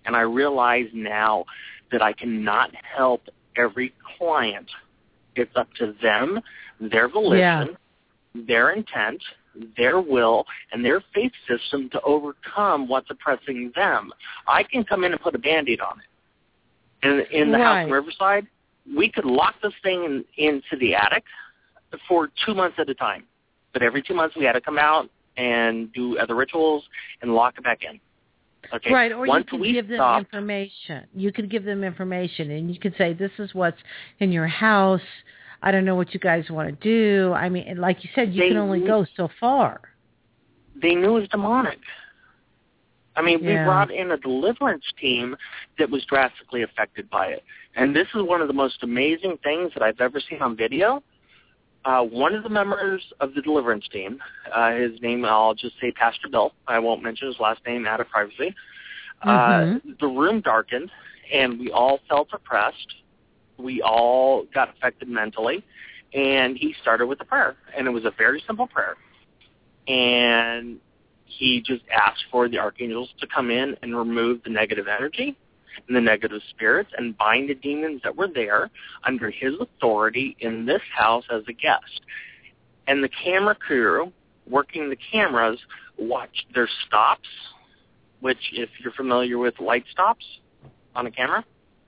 D: And I realize now that I cannot help every client. It's up to them, their volition, their intent, their will, and their faith system to overcome what's oppressing them. I can come in and put a Band-Aid on it. And in the house in Riverside, we could lock this thing into the attic for 2 months at a time. But every 2 months we had to come out and do other rituals and lock it back in. Okay?
A: Right, or you could give them information. You could give them information, and you could say, this is what's in your house. I don't know what you guys want to do. I mean, like you said, you can only go so far.
D: They knew it was demonic. I mean, we brought in a deliverance team that was drastically affected by it. And this is one of the most amazing things that I've ever seen on video. One of the members of the deliverance team, his name, I'll just say Pastor Bill. I won't mention his last name out of privacy. The room darkened, and we all felt oppressed. We all got affected mentally, and he started with a prayer, and it was a very simple prayer. And he just asked for the archangels to come in and remove the negative energy and the negative spirits and bind the demons that were there under his authority in this house as a guest. And the camera crew working the cameras watched their stops, which if you're familiar with light stops on a camera,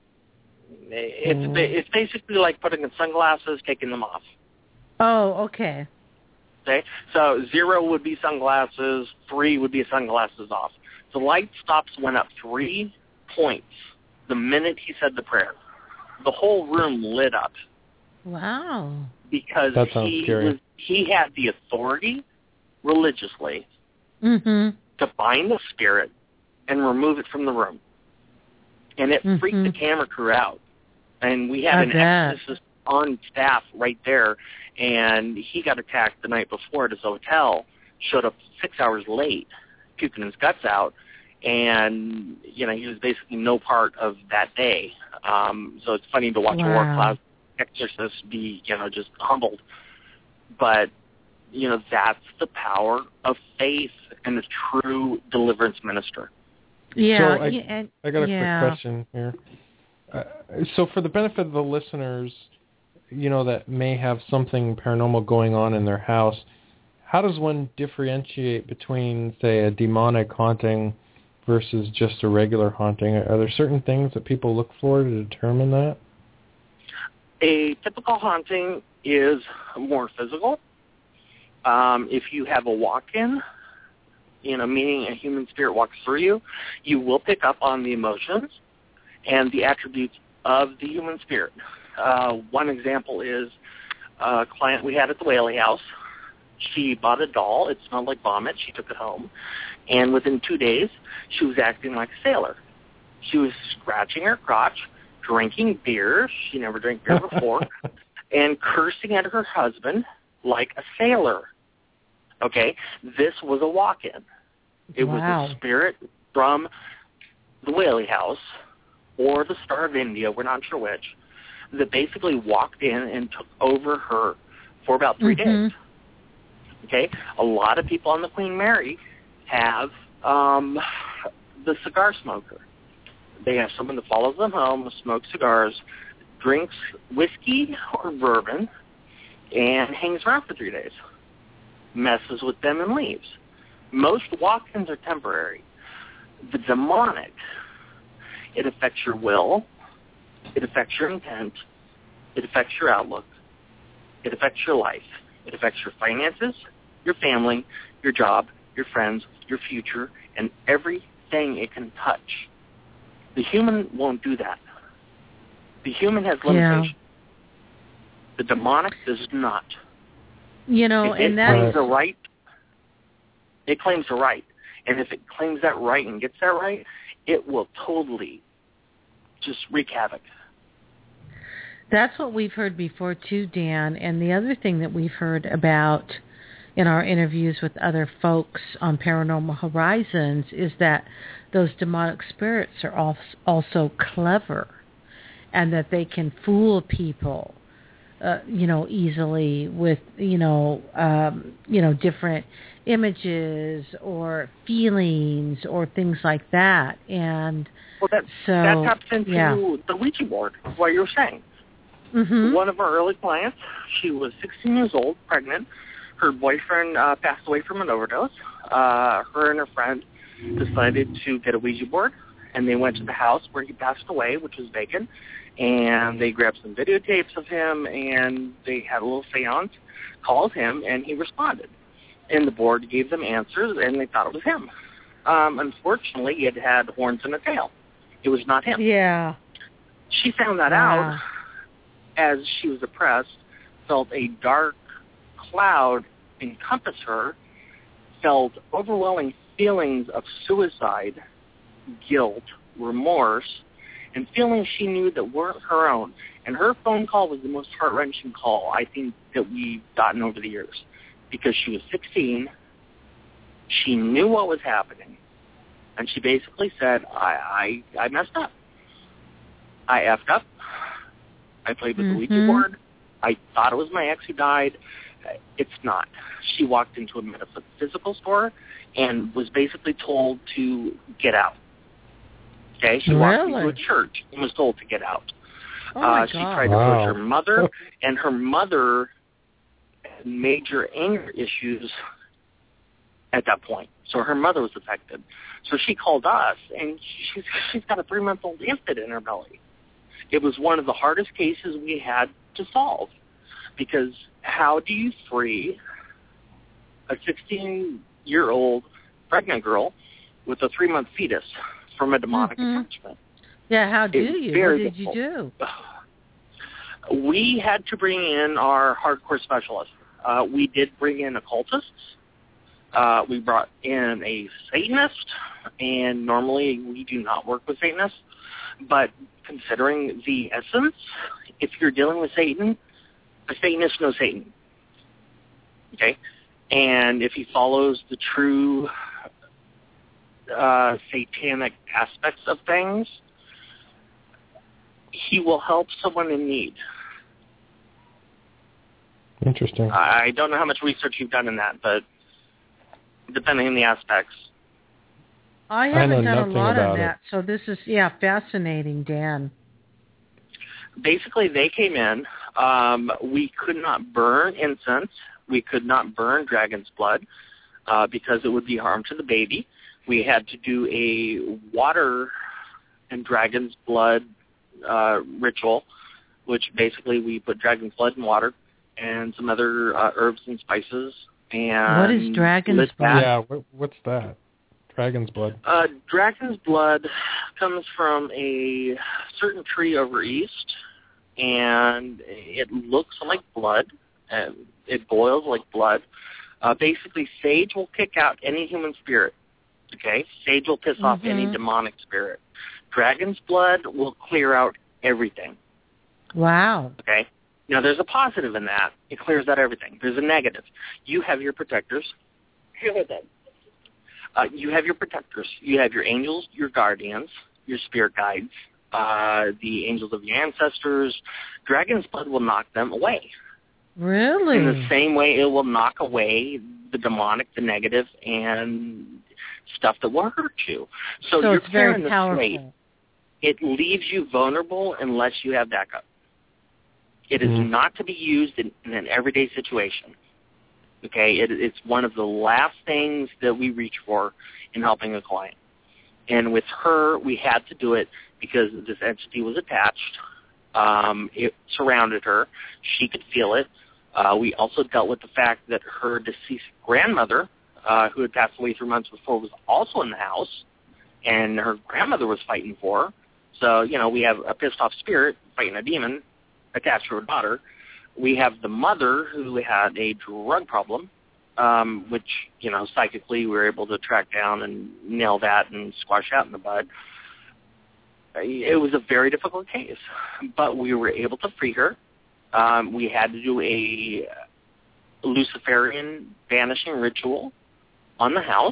D: it's basically like putting in sunglasses, taking them off.
A: Oh, okay.
D: Okay, so 0 would be sunglasses, 3 would be sunglasses off. The light stops went up 3 points the minute he said the prayer. The whole room lit up.
A: Wow.
D: Because he had the authority religiously to bind the spirit and remove it from the room. And it freaked the camera crew out. And we had an exorcist on staff right there, and he got attacked the night before at his hotel, showed up 6 hours late, puking his guts out, and, he was basically no part of that day. So it's funny to watch a world-class exorcist be, just humbled. But, that's the power of faith and a true deliverance minister.
A: Yeah.
C: So I got a quick question here. So for the benefit of the listeners, that may have something paranormal going on in their house, how does one differentiate between, say, a demonic haunting versus just a regular haunting? Are there certain things that people look for to determine that?
D: A typical haunting is more physical. If you have a walk-in, meaning a human spirit walks through you, you will pick up on the emotions and the attributes of the human spirit. One example is a client we had at the Whaley House. She bought a doll. It smelled like vomit. She took it home. And within 2 days, she was acting like a sailor. She was scratching her crotch, drinking beer. She never drank beer before. And cursing at her husband like a sailor. Okay? This was a walk-in. It was a spirit from the Whaley House or the Star of India, we're not sure which, that basically walked in and took over her for about 3 days. Okay? A lot of people on the Queen Mary have the cigar smoker. They have someone that follows them home, smokes cigars, drinks whiskey or bourbon, and hangs around for 3 days. Messes with them and leaves. Most walk-ins are temporary. The demonic, it affects your will, it affects your intent, it affects your outlook, it affects your life, it affects your finances, your family, your job, your friends, your future, and everything it can touch. The human won't do that. The human has limitations. The demonic does not. It claims a right. It claims a right. And if it claims that right and gets that right, it will totally just wreak havoc.
A: That's what we've heard before too, Dan. And the other thing that we've heard about in our interviews with other folks on Paranormal Horizons is that those demonic spirits are also clever and that they can fool people easily with, different images or feelings or things like that. And
D: that taps into the Ouija board, what you're saying.
A: Mm-hmm.
D: One of our early clients, she was 16 years old, pregnant. Her boyfriend passed away from an overdose. Her and her friend decided to get a Ouija board, and they went to the house where he passed away, which was vacant, and they grabbed some videotapes of him, and they had a little seance, called him, and he responded. And the board gave them answers, and they thought it was him. Unfortunately, it had horns and a tail. It was not him.
A: Yeah.
D: She found that out as she was depressed, felt a dark cloud encompass her, felt overwhelming feelings of suicide, guilt, remorse, and feelings she knew that weren't her own. And her phone call was the most heart-wrenching call I think that we've gotten over the years, because she was 16, she knew what was happening, and she basically said, I messed up. I effed up. I played with the Ouija board. I thought it was my ex who died. It's not. She walked into a metaphysical store and was basically told to get out. Okay? She walked into a church and was told to get out. She tried to push her mother, and her mother had major anger issues at that point. So her mother was affected. So she called us, and she's got a 3-month-old infant in her belly. It was one of the hardest cases we had to solve, because how do you free a 16-year-old pregnant girl with a 3-month fetus from a demonic attachment?
A: Yeah, how do you? What did you do?
D: We had to bring in our hardcore specialists. We did bring in occultists. We brought in a Satanist, and normally we do not work with Satanists, but considering the essence, if you're dealing with Satan, a Satanist knows Satan. Okay? And if he follows the true satanic aspects of things, he will help someone in need.
C: Interesting.
D: I don't know how much research you've done in that, but depending on the aspects.
A: I haven't done a lot on that, so this is, fascinating, Dan.
D: Basically, they came in. We could not burn incense. We could not burn dragon's blood because it would be harm to the baby. We had to do a water and dragon's blood ritual, which basically we put dragon's blood in water and some other herbs and spices. And
A: what is dragon's blood?
C: Yeah, what's that? Dragon's blood.
D: Dragon's blood comes from a certain tree over east, and it looks like blood. And it boils like blood. Basically, sage will kick out any human spirit. Okay? Sage will piss off any demonic spirit. Dragon's blood will clear out everything.
A: Wow.
D: Okay? Now, there's a positive in that. It clears out everything. There's a negative. You have your protectors. Here with them. You have your protectors. You have your angels, your guardians, your spirit guides, the angels of your ancestors. Dragon's blood will knock them away.
A: Really?
D: In the same way it will knock away the demonic, the negative, and stuff that will hurt you. So you're
A: it's very
D: clearing the
A: powerful.
D: slate. It leaves you vulnerable unless you have backup. It is not to be used in an everyday situation. Okay, it's one of the last things that we reach for in helping a client. And with her, we had to do it because this entity was attached. It surrounded her. She could feel it. We also dealt with the fact that her deceased grandmother, who had passed away 3 months before, was also in the house, and her grandmother was fighting for her. So, we have a pissed-off spirit fighting a demon attached to her daughter. We have the mother who had a drug problem, which, psychically we were able to track down and nail that and squash out in the bud. It was a very difficult case, but we were able to free her. We had to do a Luciferian banishing ritual on the house,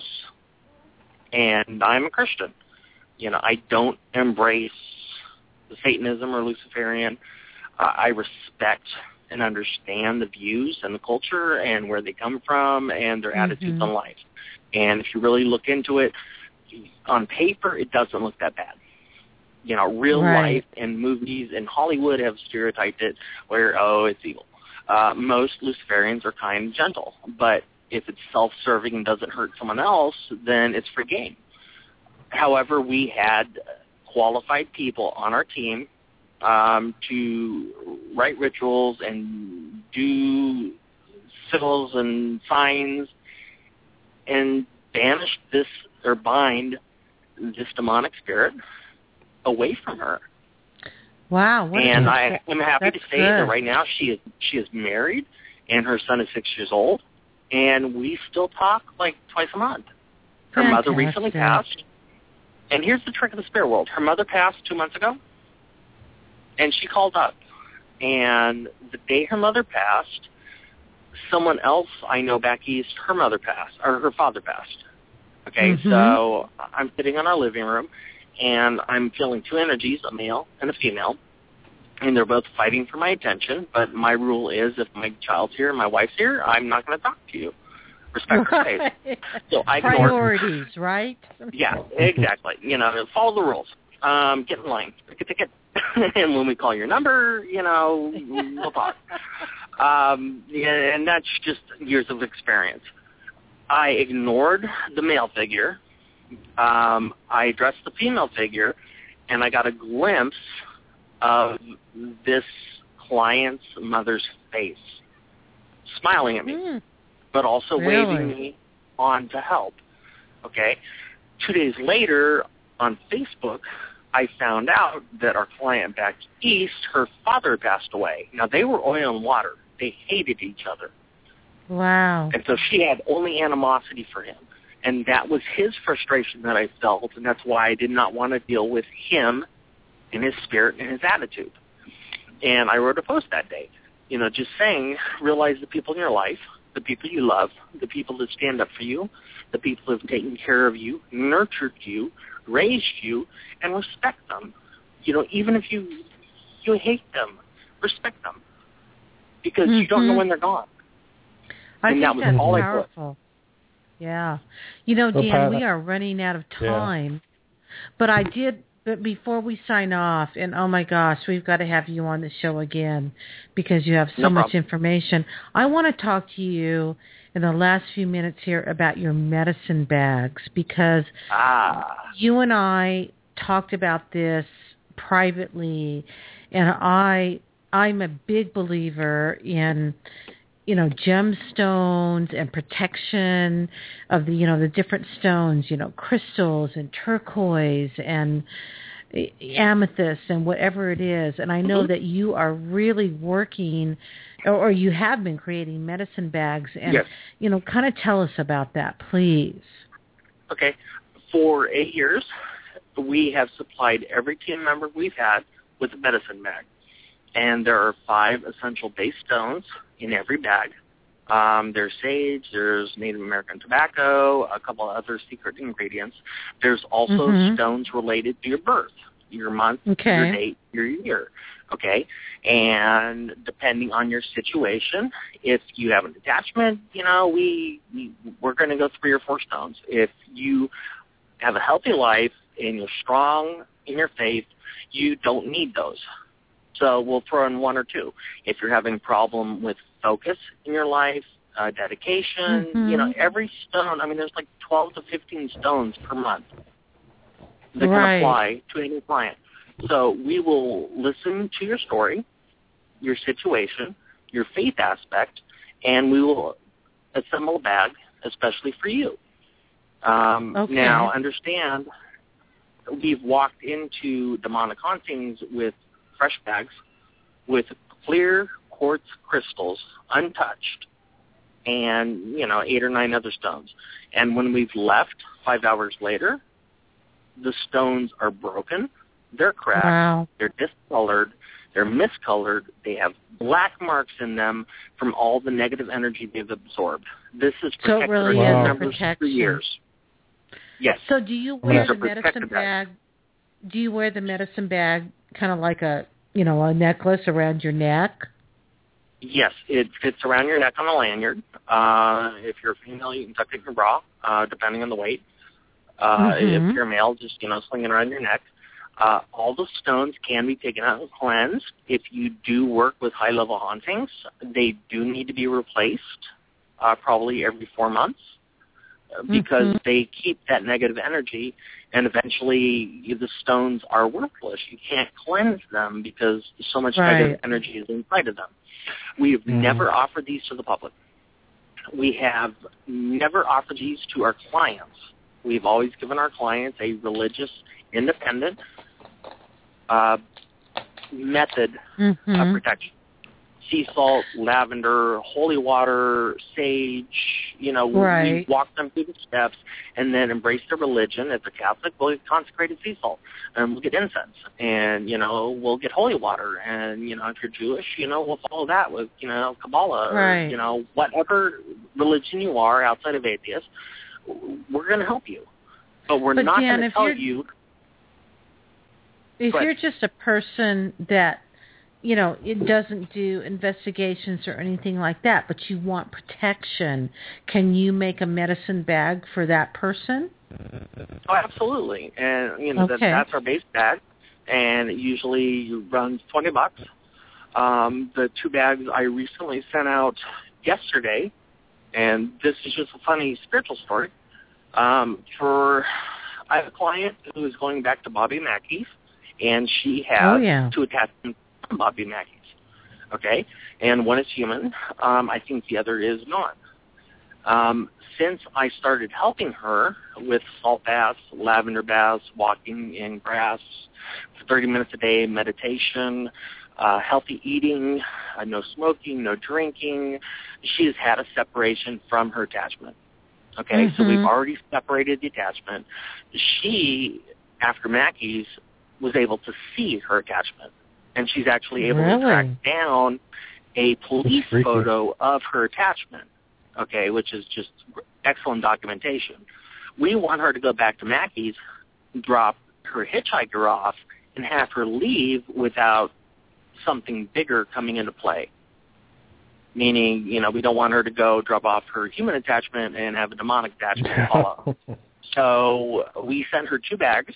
D: and I'm a Christian. I don't embrace the Satanism or Luciferian. I respect and understand the views and the culture and where they come from and their attitudes on life. And if you really look into it, on paper, it doesn't look that bad. You know, real life and movies and Hollywood have stereotyped it where, it's evil. Most Luciferians are kind and gentle, but if it's self-serving and doesn't hurt someone else, then it's free game. However, we had qualified people on our team to write rituals and do symbols and signs and banish this or bind this demonic spirit away from her.
A: Wow.
D: And I am happy to say that right now she is married and her son is 6 years old, and we still talk like twice a month. Her mother recently passed. And here's the trick of the spirit world. Her mother passed 2 months ago, and she called up. And the day her mother passed, someone else I know back east, her mother passed, or her father passed. Okay, so I'm sitting in our living room, and I'm feeling two energies, a male and a female, and they're both fighting for my attention, but my rule is if my child's here and my wife's here, I'm not going to talk to you. Respect her space. So I
A: priorities, right?
D: Yeah, exactly. You know, follow the rules. Get in line. Pick a ticket. And when we call your number, you know, we'll talk. And that's just years of experience. I ignored the male figure. I addressed the female figure, and I got a glimpse of this client's mother's face, smiling at me, but also waving me on to help. Okay? 2 days later, on Facebook, I found out that our client back east, her father passed away. Now, they were oil and water. They hated each other.
A: Wow.
D: And so she had only animosity for him. And that was his frustration that I felt, and that's why I did not want to deal with him and his spirit and his attitude. And I wrote a post that day, you know, just saying, realize the people in your life, the people you love, the people that stand up for you, the people who have taken care of you, nurtured you, raised you, and respect them. You know, even if you hate them, respect them. Because you don't know when they're gone.
A: I
D: and
A: think
D: that was
A: that's
D: all
A: powerful. Yeah. You know, Dan, we are running out of time. Yeah. But before we sign off, and oh my gosh, we've got to have you on the show again because you have so much information. I want to talk to you in the last few minutes here about your medicine bags because you and I talked about this privately, and I'm a big believer in, you know, gemstones and protection of the, you know, the different stones, you know, crystals and turquoise and amethyst and whatever it is. And I know that you are really working, or you have been creating medicine bags. And, you know, kind of tell us about that, please.
D: Okay. For 8 years, we have supplied every team member we've had with a medicine bag. And there are 5 essential base stones in every bag. There's sage, there's Native American tobacco, a couple of other secret ingredients. There's also stones related to your birth, your month, your date, your year. Okay? And depending on your situation, if you have an attachment, you know, we're going to go 3 or 4 stones. If you have a healthy life and you're strong in your faith, you don't need those. So we'll throw in 1 or 2. If you're having a problem with focus in your life, dedication, you know, every stone, I mean, there's like 12 to 15 stones per month that can apply to any client. So we will listen to your story, your situation, your faith aspect, and we will assemble a bag especially for you. Now, understand, we've walked into demonic hauntings with fresh bags with clear quartz crystals, untouched, and, you know, 8 or 9 other stones. And when we've left 5 hours later, the stones are broken, they're cracked, they're discolored, they're miscolored, they have black marks in them from all the negative energy they've absorbed. This is protected our team members for years. Yes.
A: So do you wear the medicine bag? Do you wear the medicine bag kind of like a, you know, a necklace around your neck?
D: Yes, it fits around your neck on a lanyard. If you're a female, you can tuck it in your bra, depending on the weight. If you're a male, just, sling it around your neck. All the stones can be taken out and cleansed. If you do work with high-level hauntings, they do need to be replaced probably every 4 months because they keep that negative energy, and eventually the stones are worthless. You can't cleanse them because so much negative energy is inside of them. We have never offered these to the public. We have never offered these to our clients. We've always given our clients a religious, independent method of protection. Sea salt, lavender, holy water, sage, we walk them through the steps and then embrace their religion. If they're Catholic, we'll get consecrated sea salt and we'll get incense and, we'll get holy water. And, if you're Jewish, we'll follow that with, Kabbalah or, whatever religion you are outside of atheist, we're going to help you. But we're not going to tell you.
A: If you're just a person that, it doesn't do investigations or anything like that, but you want protection, can you make a medicine bag for that person?
D: Oh, absolutely. And, that's our base bag, and it usually runs $20. The 2 bags I recently sent out yesterday, and this is just a funny spiritual story. I have a client who is going back to Bobby Mackey's, and she has 2 attachments from Bobby Mackey's. Okay? And one is human. I think the other is not. Since I started helping her with salt baths, lavender baths, walking in grass for 30 minutes a day, meditation, healthy eating, no smoking, no drinking, she has had a separation from her attachment. Okay, so we've already separated the attachment. She, after Mackey's, was able to see her attachment. And she's actually able to track down a police photo of her attachment, okay, which is just excellent documentation. We want her to go back to Mackey's, drop her hitchhiker off, and have her leave without something bigger coming into play. Meaning, we don't want her to go drop off her human attachment and have a demonic attachment follow. So we sent her 2 bags.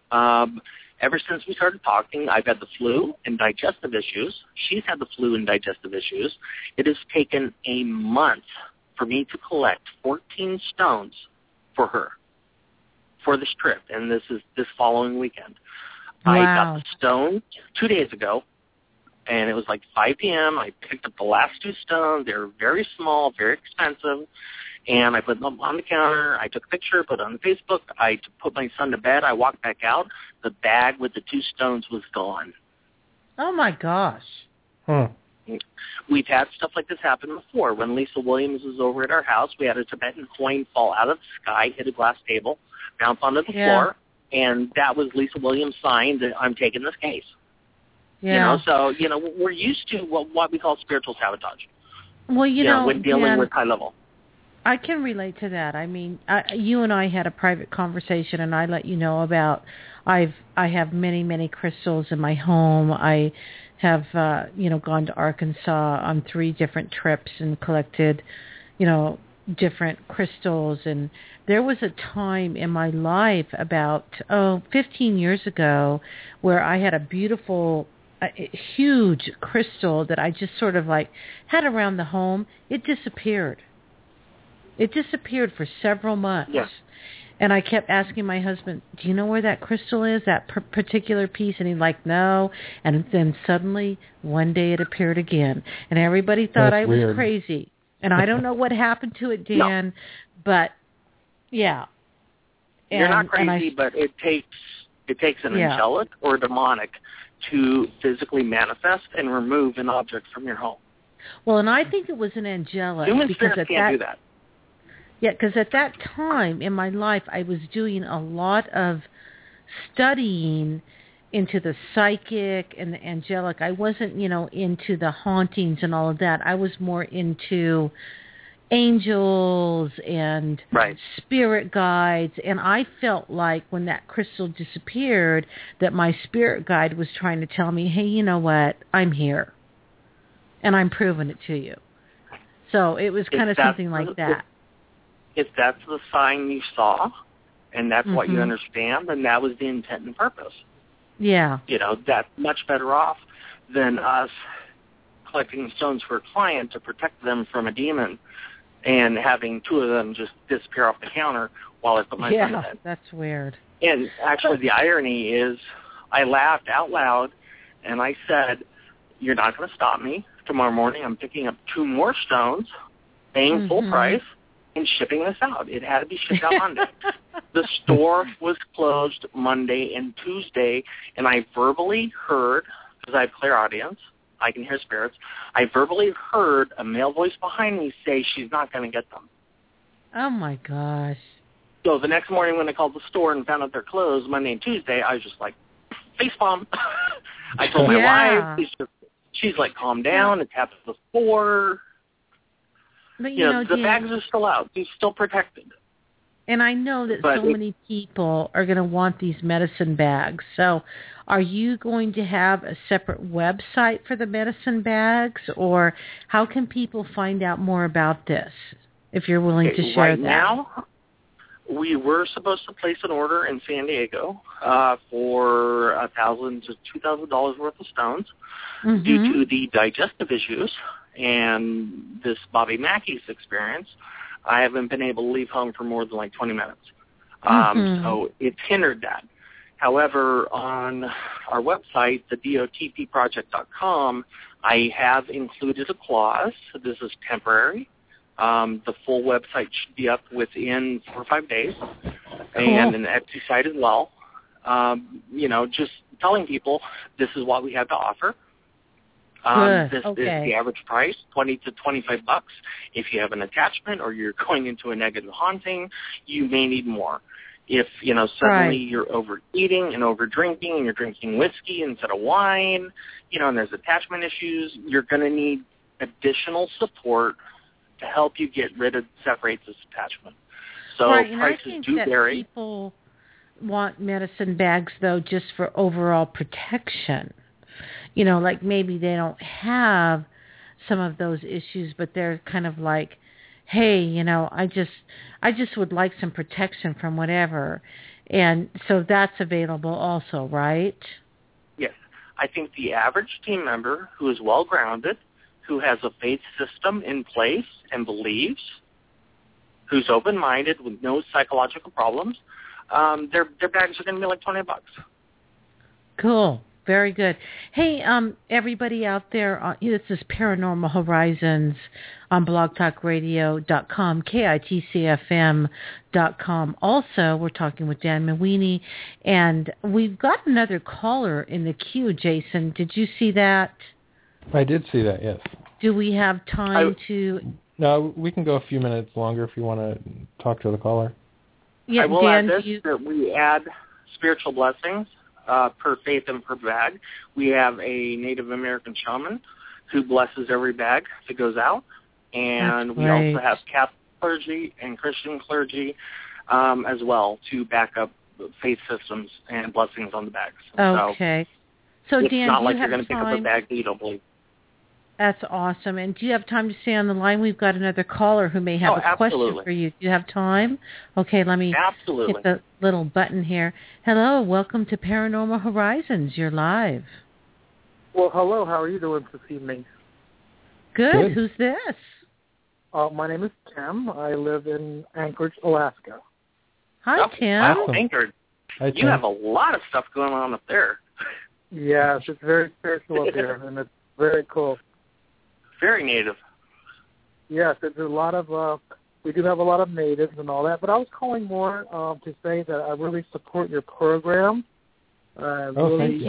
D: Ever since we started talking, I've had the flu and digestive issues. She's had the flu and digestive issues. It has taken a month for me to collect 14 stones for her for this trip, and this is this following weekend. Wow. I got the stones 2 days ago, and it was like 5 p.m. I picked up the last 2 stones. They were very small, very expensive. And I put them on the counter. I took a picture, put it on Facebook. I put my son to bed. I walked back out. The bag with the 2 stones was gone.
A: Oh, my gosh.
D: We've had stuff like this happen before. When Lisa Williams was over at our house, we had a Tibetan coin fall out of the sky, hit a glass table, bounce onto the floor, and that was Lisa Williams' sign that I'm taking this case.
A: Yeah.
D: So, we're used to what we call spiritual sabotage.
A: Well,
D: when dealing with high level.
A: I can relate to that. I mean, you and I had a private conversation, and I let you know about I have many, many crystals in my home. I have, gone to Arkansas on 3 different trips and collected, different crystals. And there was a time in my life about, 15 years ago where I had a beautiful, huge crystal that I just sort of like had around the home. It disappeared. It disappeared for several months.
D: Yes.
A: And I kept asking my husband, do you know where that crystal is, that particular piece? And he's like, no. And then suddenly, one day it appeared again. And everybody thought I was crazy. And I don't know what happened to it, Dan, but, yeah.
D: You're not crazy, but it takes an angelic or demonic to physically manifest and remove an object from your home.
A: Well, and I think it was an angelic.
D: Human spirits can't do that.
A: Yeah, because at that time in my life, I was doing a lot of studying into the psychic and the angelic. I wasn't, into the hauntings and all of that. I was more into angels and spirit guides. And I felt like when that crystal disappeared, that my spirit guide was trying to tell me, hey, you know what? I'm here. and I'm proving it to you. So it was kind of something like that.
D: If that's the sign you saw, and that's what you understand, then that was the intent and purpose.
A: Yeah.
D: That's much better off than us collecting stones for a client to protect them from a demon and having 2 of them just disappear off the counter while I put my son in bed.
A: That's weird.
D: And actually the irony is I laughed out loud and I said, you're not going to stop me. Tomorrow morning I'm picking up 2 more stones, paying full price, and shipping this out. It had to be shipped out Monday. The store was closed Monday and Tuesday, and I verbally heard, because I have clairaudience, I can hear spirits, I verbally heard a male voice behind me say she's not going to get them.
A: Oh, my gosh.
D: So the next morning when I called the store and found out they're closed Monday and Tuesday, I was just like, facepalm. I told my wife, she's like, calm down, it's happened before.
A: But,
D: the bags are still out. They're still protected.
A: And I know that so many people are going to want these medicine bags. So are you going to have a separate website for the medicine bags? Or how can people find out more about this, if you're willing to share
D: that? Right now, we were supposed to place an order in San Diego for $1,000 to $2,000 worth of stones due to the digestive issues and this Bobby Mackey's experience. I haven't been able to leave home for more than like 20 minutes. So it's hindered that. However, on our website, the dotpproject.com, I have included a clause. This is temporary. The full website should be up within 4 or 5 days, and an Etsy site as well. Just telling people this is what we have to offer. This is the average price, $20 to $25. If you have an attachment or you're going into a negative haunting, you may need more. If, suddenly you're overeating and overdrinking and you're drinking whiskey instead of wine, and there's attachment issues, you're going to need additional support to help you separate this attachment. So prices do vary.
A: People want medicine bags, though, just for overall protection. Like maybe they don't have some of those issues, but they're kind of like, hey, I just would like some protection from whatever. And so that's available also, right?
D: Yes. I think the average team member who is well-grounded, who has a faith system in place and believes, who's open-minded with no psychological problems, their bags are going to be like $20.
A: Cool. Very good. Hey, everybody out there, this is Paranormal Horizons on blogtalkradio.com, KITCFM.com. Also, we're talking with Dan Mawini, and we've got another caller in the queue, Jason. Did you see that?
C: I did see that, yes.
A: Do we have time to...
C: No, we can go a few minutes longer if you want to talk to the caller.
A: Yeah,
D: I will
A: Dan,
D: add this, that we add spiritual blessings per faith and per bag. We have a Native American shaman who blesses every bag that goes out. And we also have Catholic clergy and Christian clergy as well to back up faith systems and blessings on the bags.
A: Okay. So
D: it's
A: Dan,
D: not like
A: you're
D: going to pick up a bag that you don't believe.
A: That's awesome. And do you have time to stay on the line? We've got another caller who may have a question for you. Do you have time? Okay, let me hit the little button here. Hello, welcome to Paranormal Horizons. You're live.
F: Well, hello. How are you doing this evening?
A: Good. Who's this?
F: My name is Tim. I live in Anchorage, Alaska.
A: Hi, Tim.
D: Wow, Anchorage.
C: Hi, Tim.
D: You have a lot of stuff going on up there.
F: Yes, it's very spiritual up there, and it's very cool.
D: Very native.
F: Yes, there's a lot of, we do have a lot of natives and all that, but I was calling more to say that I really support your program. Really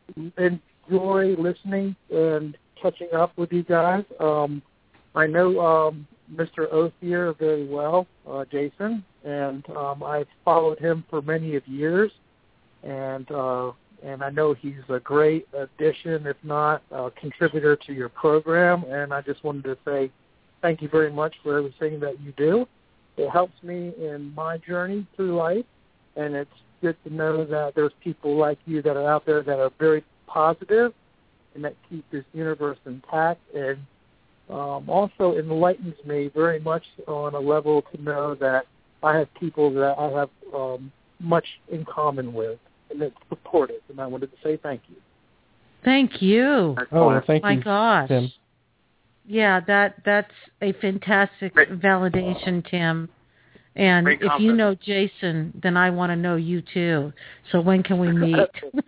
F: enjoy listening and catching up with you guys. I know Mr. Ophir very well, Jason, and I've followed him for many of years, and I know he's a great addition, if not a contributor to your program, and I just wanted to say thank you very much for everything that you do. It helps me in my journey through life, and it's good to know that there's people like you that are out there that are very positive and that keep this universe intact, and also enlightens me very much on a level to know that I have people that I have much in common with and that support it. And I wanted to say thank you.
A: Thank you.
C: Oh, thank you.
A: My gosh.
C: Tim.
A: Yeah, that's a fantastic validation, Tim. And if you know Jason, then I want to know you too. So when can we meet?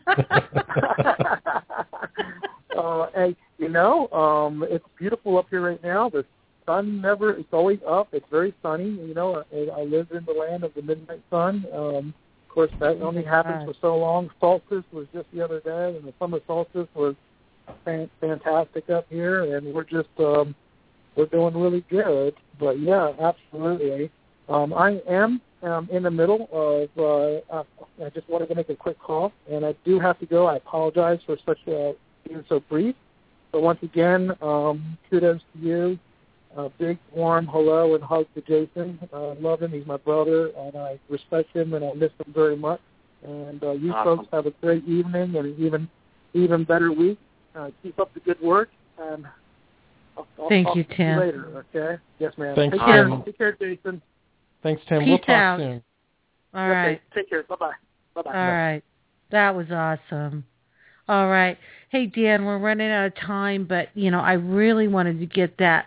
F: Hey, it's beautiful up here right now. The sun it's always up. It's very sunny. I live in the land of the midnight sun. Of course, that only happens for so long. Solstice was just the other day, and the summer solstice was fantastic up here, and we're just we're doing really good. But yeah, absolutely. I am in the middle of. I just wanted to make a quick call, and I do have to go. I apologize for being so brief. But once again, kudos to you. Big warm hello and hug to Jason. I love him. He's my brother, and I respect him, and I miss him very much. And you folks have a great evening and an even better week. Keep up the good work, and I'll
A: Thank
F: talk
A: you,
F: to
A: Tim.
F: you later, okay? Yes, ma'am.
C: Thanks,
F: Take care.
C: Tim.
F: Take care, Jason.
C: Thanks, Tim.
A: Peace
C: We'll talk
A: out.
C: soon.
A: All right.
F: Okay, take care. Bye-bye. Bye-bye.
A: All right. That was awesome. All right. Hey, Dan, we're running out of time, but, I really wanted to get that,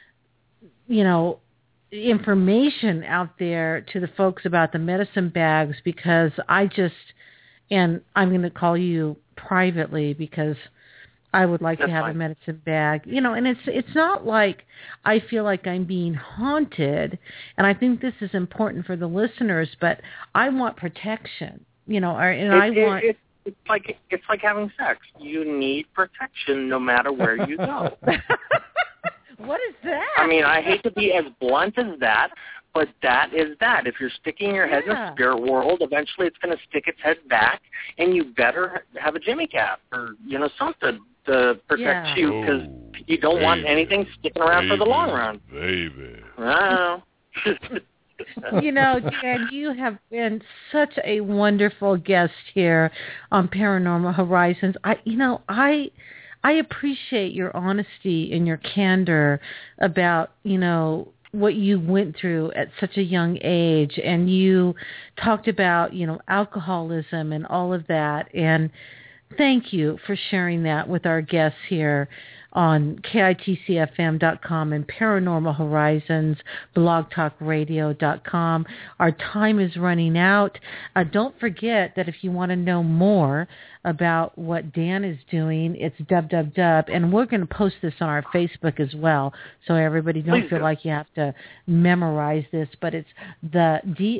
A: information out there to the folks about the medicine bags, because and I'm going to call you privately because I would like to have a medicine bag, and it's not like I feel like I'm being haunted, and I think this is important for the listeners, but I want protection,
D: It's like having sex. You need protection no matter where you go.
A: What is that?
D: I mean, I hate to be as blunt as that, but that is that. If you're sticking your head in the spirit world, eventually it's going to stick its head back, and you better have a Jimmy cap or, something to protect you, because you don't want anything sticking around for the long run.
E: Baby.
D: Wow.
A: Dan, you have been such a wonderful guest here on Paranormal Horizons. I appreciate your honesty and your candor about, what you went through at such a young age. And you talked about, alcoholism and all of that. And thank you for sharing that with our guests here on KITCFM.com and Paranormal Horizons, blogtalkradio.com. Our time is running out. Don't forget that if you want to know more about what Dan is doing, it's www, and we're going to post this on our Facebook as well, so everybody don't feel like you have to memorize this, but it's the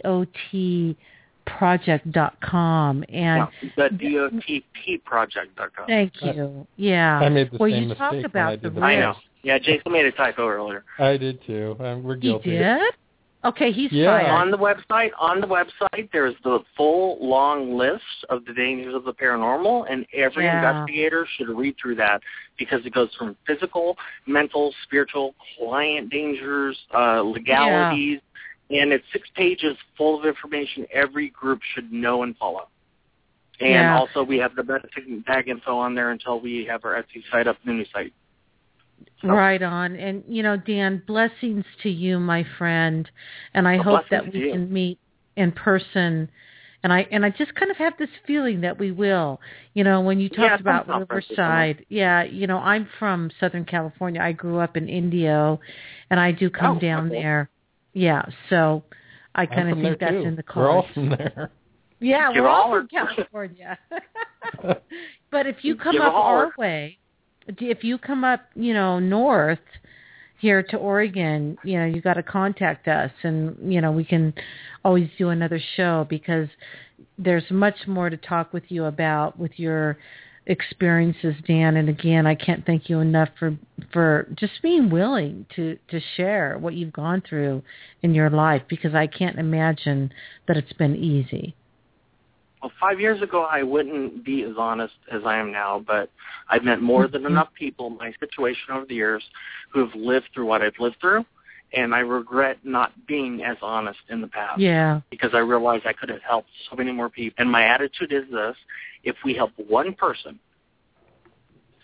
A: DOTP project.com and
D: the DOTP project.com.
A: Thank you. Yeah.
C: I made the same
A: you
C: mistake
A: talk
C: when
A: about
C: I did
A: the
C: that.
D: I know. Yeah, Jason made a typo earlier.
C: I did too. We're guilty.
A: He did? Okay, he's
C: Yeah.
A: fired.
D: On the website, there's the full long list of the dangers of the paranormal, and every investigator should read through that, because it goes from physical, mental, spiritual, client dangers, legalities, and it's 6 pages full of information every group should know and follow. And also, we have the bag info on there until we have our Etsy site up, the new site. So.
A: Right on. And, Dan, blessings to you, my friend. And I hope that we can meet in person. And I just kind of have this feeling that we will. When you talked about Riverside, I'm from Southern California. I grew up in Indio, and I do come down there. Yeah, so I kind of think that's in the cards.
C: We're all from there.
A: Yeah, we're all from California. But if you come up our way, if you come up, north here to Oregon, you got to contact us, and, we can always do another show, because there's much more to talk with you about with your experiences, Dan. And again, I can't thank you enough for just being willing to share what you've gone through in your life, because I can't imagine that it's been easy.
D: Well, 5 years ago, I wouldn't be as honest as I am now, but I've met more than enough people in my situation over the years who have lived through what I've lived through, and I regret not being as honest in the past.
A: Yeah.
D: Because I realized I could have helped so many more people. And my attitude is this: if we help one person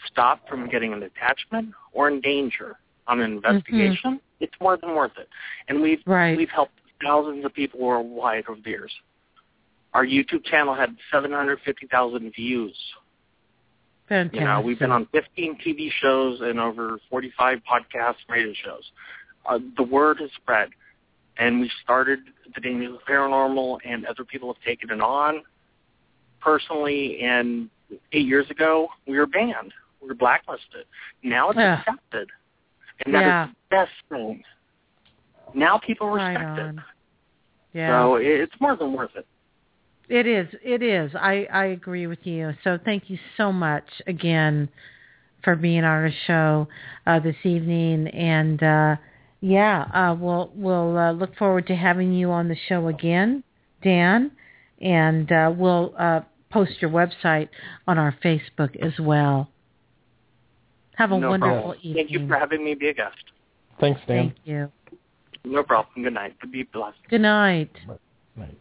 D: stop from getting an attachment or in danger on an investigation, it's more than worth it. And we've helped thousands of people worldwide over the years. Our YouTube channel had 750,000 views.
A: Fantastic.
D: You know, we've been on 15 TV shows and over 45 podcast radio shows. The word has spread, and we started the Dangers of Paranormal, and other people have taken it on. Personally, and 8 years ago, we were banned. We were blacklisted. Now it's accepted, and that is the best thing. Now people respect it. Yeah. So it's more than worth it.
A: It is. I agree with you. So thank you so much again for being on our show this evening. And we'll look forward to having you on the show again, Dan. And we'll post your website on our Facebook as well. Have a wonderful evening.
D: Thank you for having me be a guest.
C: Thanks, Dan.
A: Thank you.
D: No problem. Good night. Be blessed.
A: Good night.
C: Good night.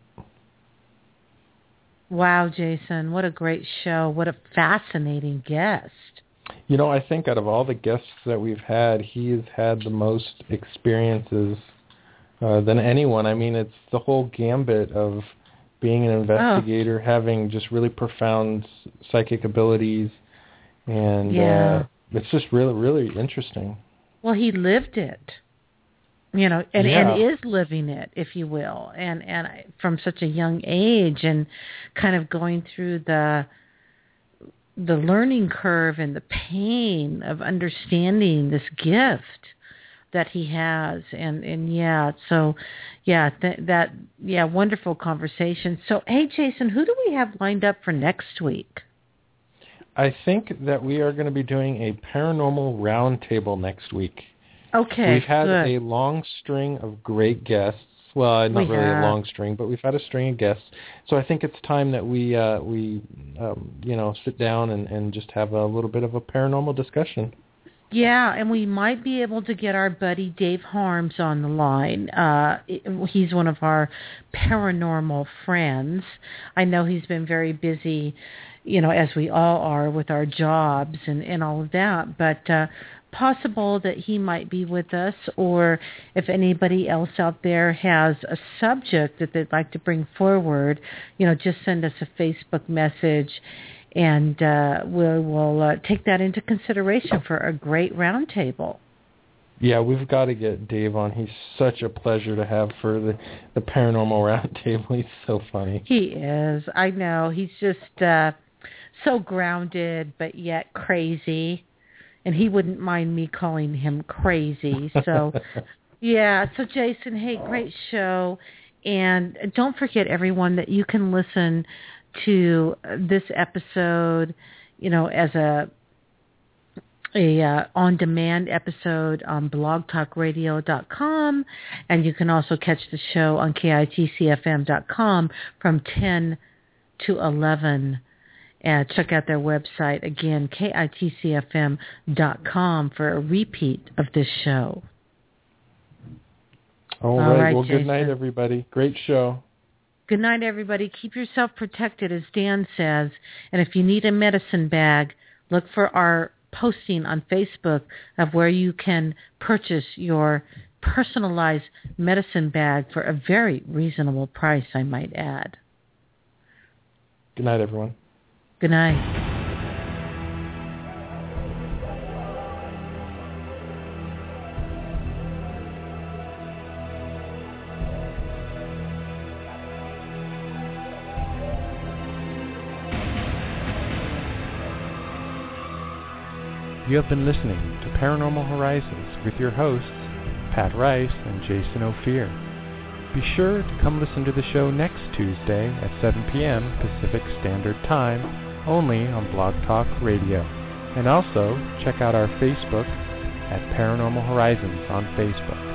A: Wow, Jason, what a great show. What a fascinating guest.
C: You know, I think out of all the guests that we've had, he has had the most experiences than anyone. I mean, it's the whole gambit of being an investigator, having just really profound psychic abilities, and it's just really, really interesting.
A: Well, he lived it. You know, and is living it, if you will, and from such a young age, and kind of going through the learning curve and the pain of understanding this gift that he has, wonderful conversation. So, hey, Jason, who do we have lined up for next week?
C: I think that we are going to be doing a paranormal roundtable next week.
A: Okay,
C: we've had a long string of great guests. Well, not really a long string, but we've had a string of guests. So I think it's time that we sit down and just have a little bit of a paranormal discussion.
A: Yeah, and we might be able to get our buddy Dave Harms on the line. He's one of our paranormal friends. I know he's been very busy, you know, as we all are with our jobs and all of that, but possible that he might be with us, or if anybody else out there has a subject that they'd like to bring forward, you know, just send us a Facebook message, and we'll take that into consideration for a great roundtable.
C: Yeah, we've got to get Dave on. He's such a pleasure to have for the paranormal roundtable. He's so funny.
A: He is. I know. He's just so grounded, but yet crazy. And he wouldn't mind me calling him crazy. So, so Jason, hey, great show. And don't forget, everyone, that you can listen to this episode, you know, as a on-demand episode on blogtalkradio.com. And you can also catch the show on KITCFM.com from 10 to 11. And check out their website, again, KITCFM.com, for a repeat of this show.
C: All right. Well, Jason. Good night, everybody. Great show.
A: Good night, everybody. Keep yourself protected, as Dan says. And if you need a medicine bag, look for our posting on Facebook of where you can purchase your personalized medicine bag for a very reasonable price, I might add.
C: Good night, everyone.
A: Good night.
C: You have been listening to Paranormal Horizons with your hosts, Pat Rice and Jason Ophir. Be sure to come listen to the show next Tuesday at 7 p.m. Pacific Standard Time, only on Blog Talk Radio. And also check out our Facebook at Paranormal Horizons on Facebook.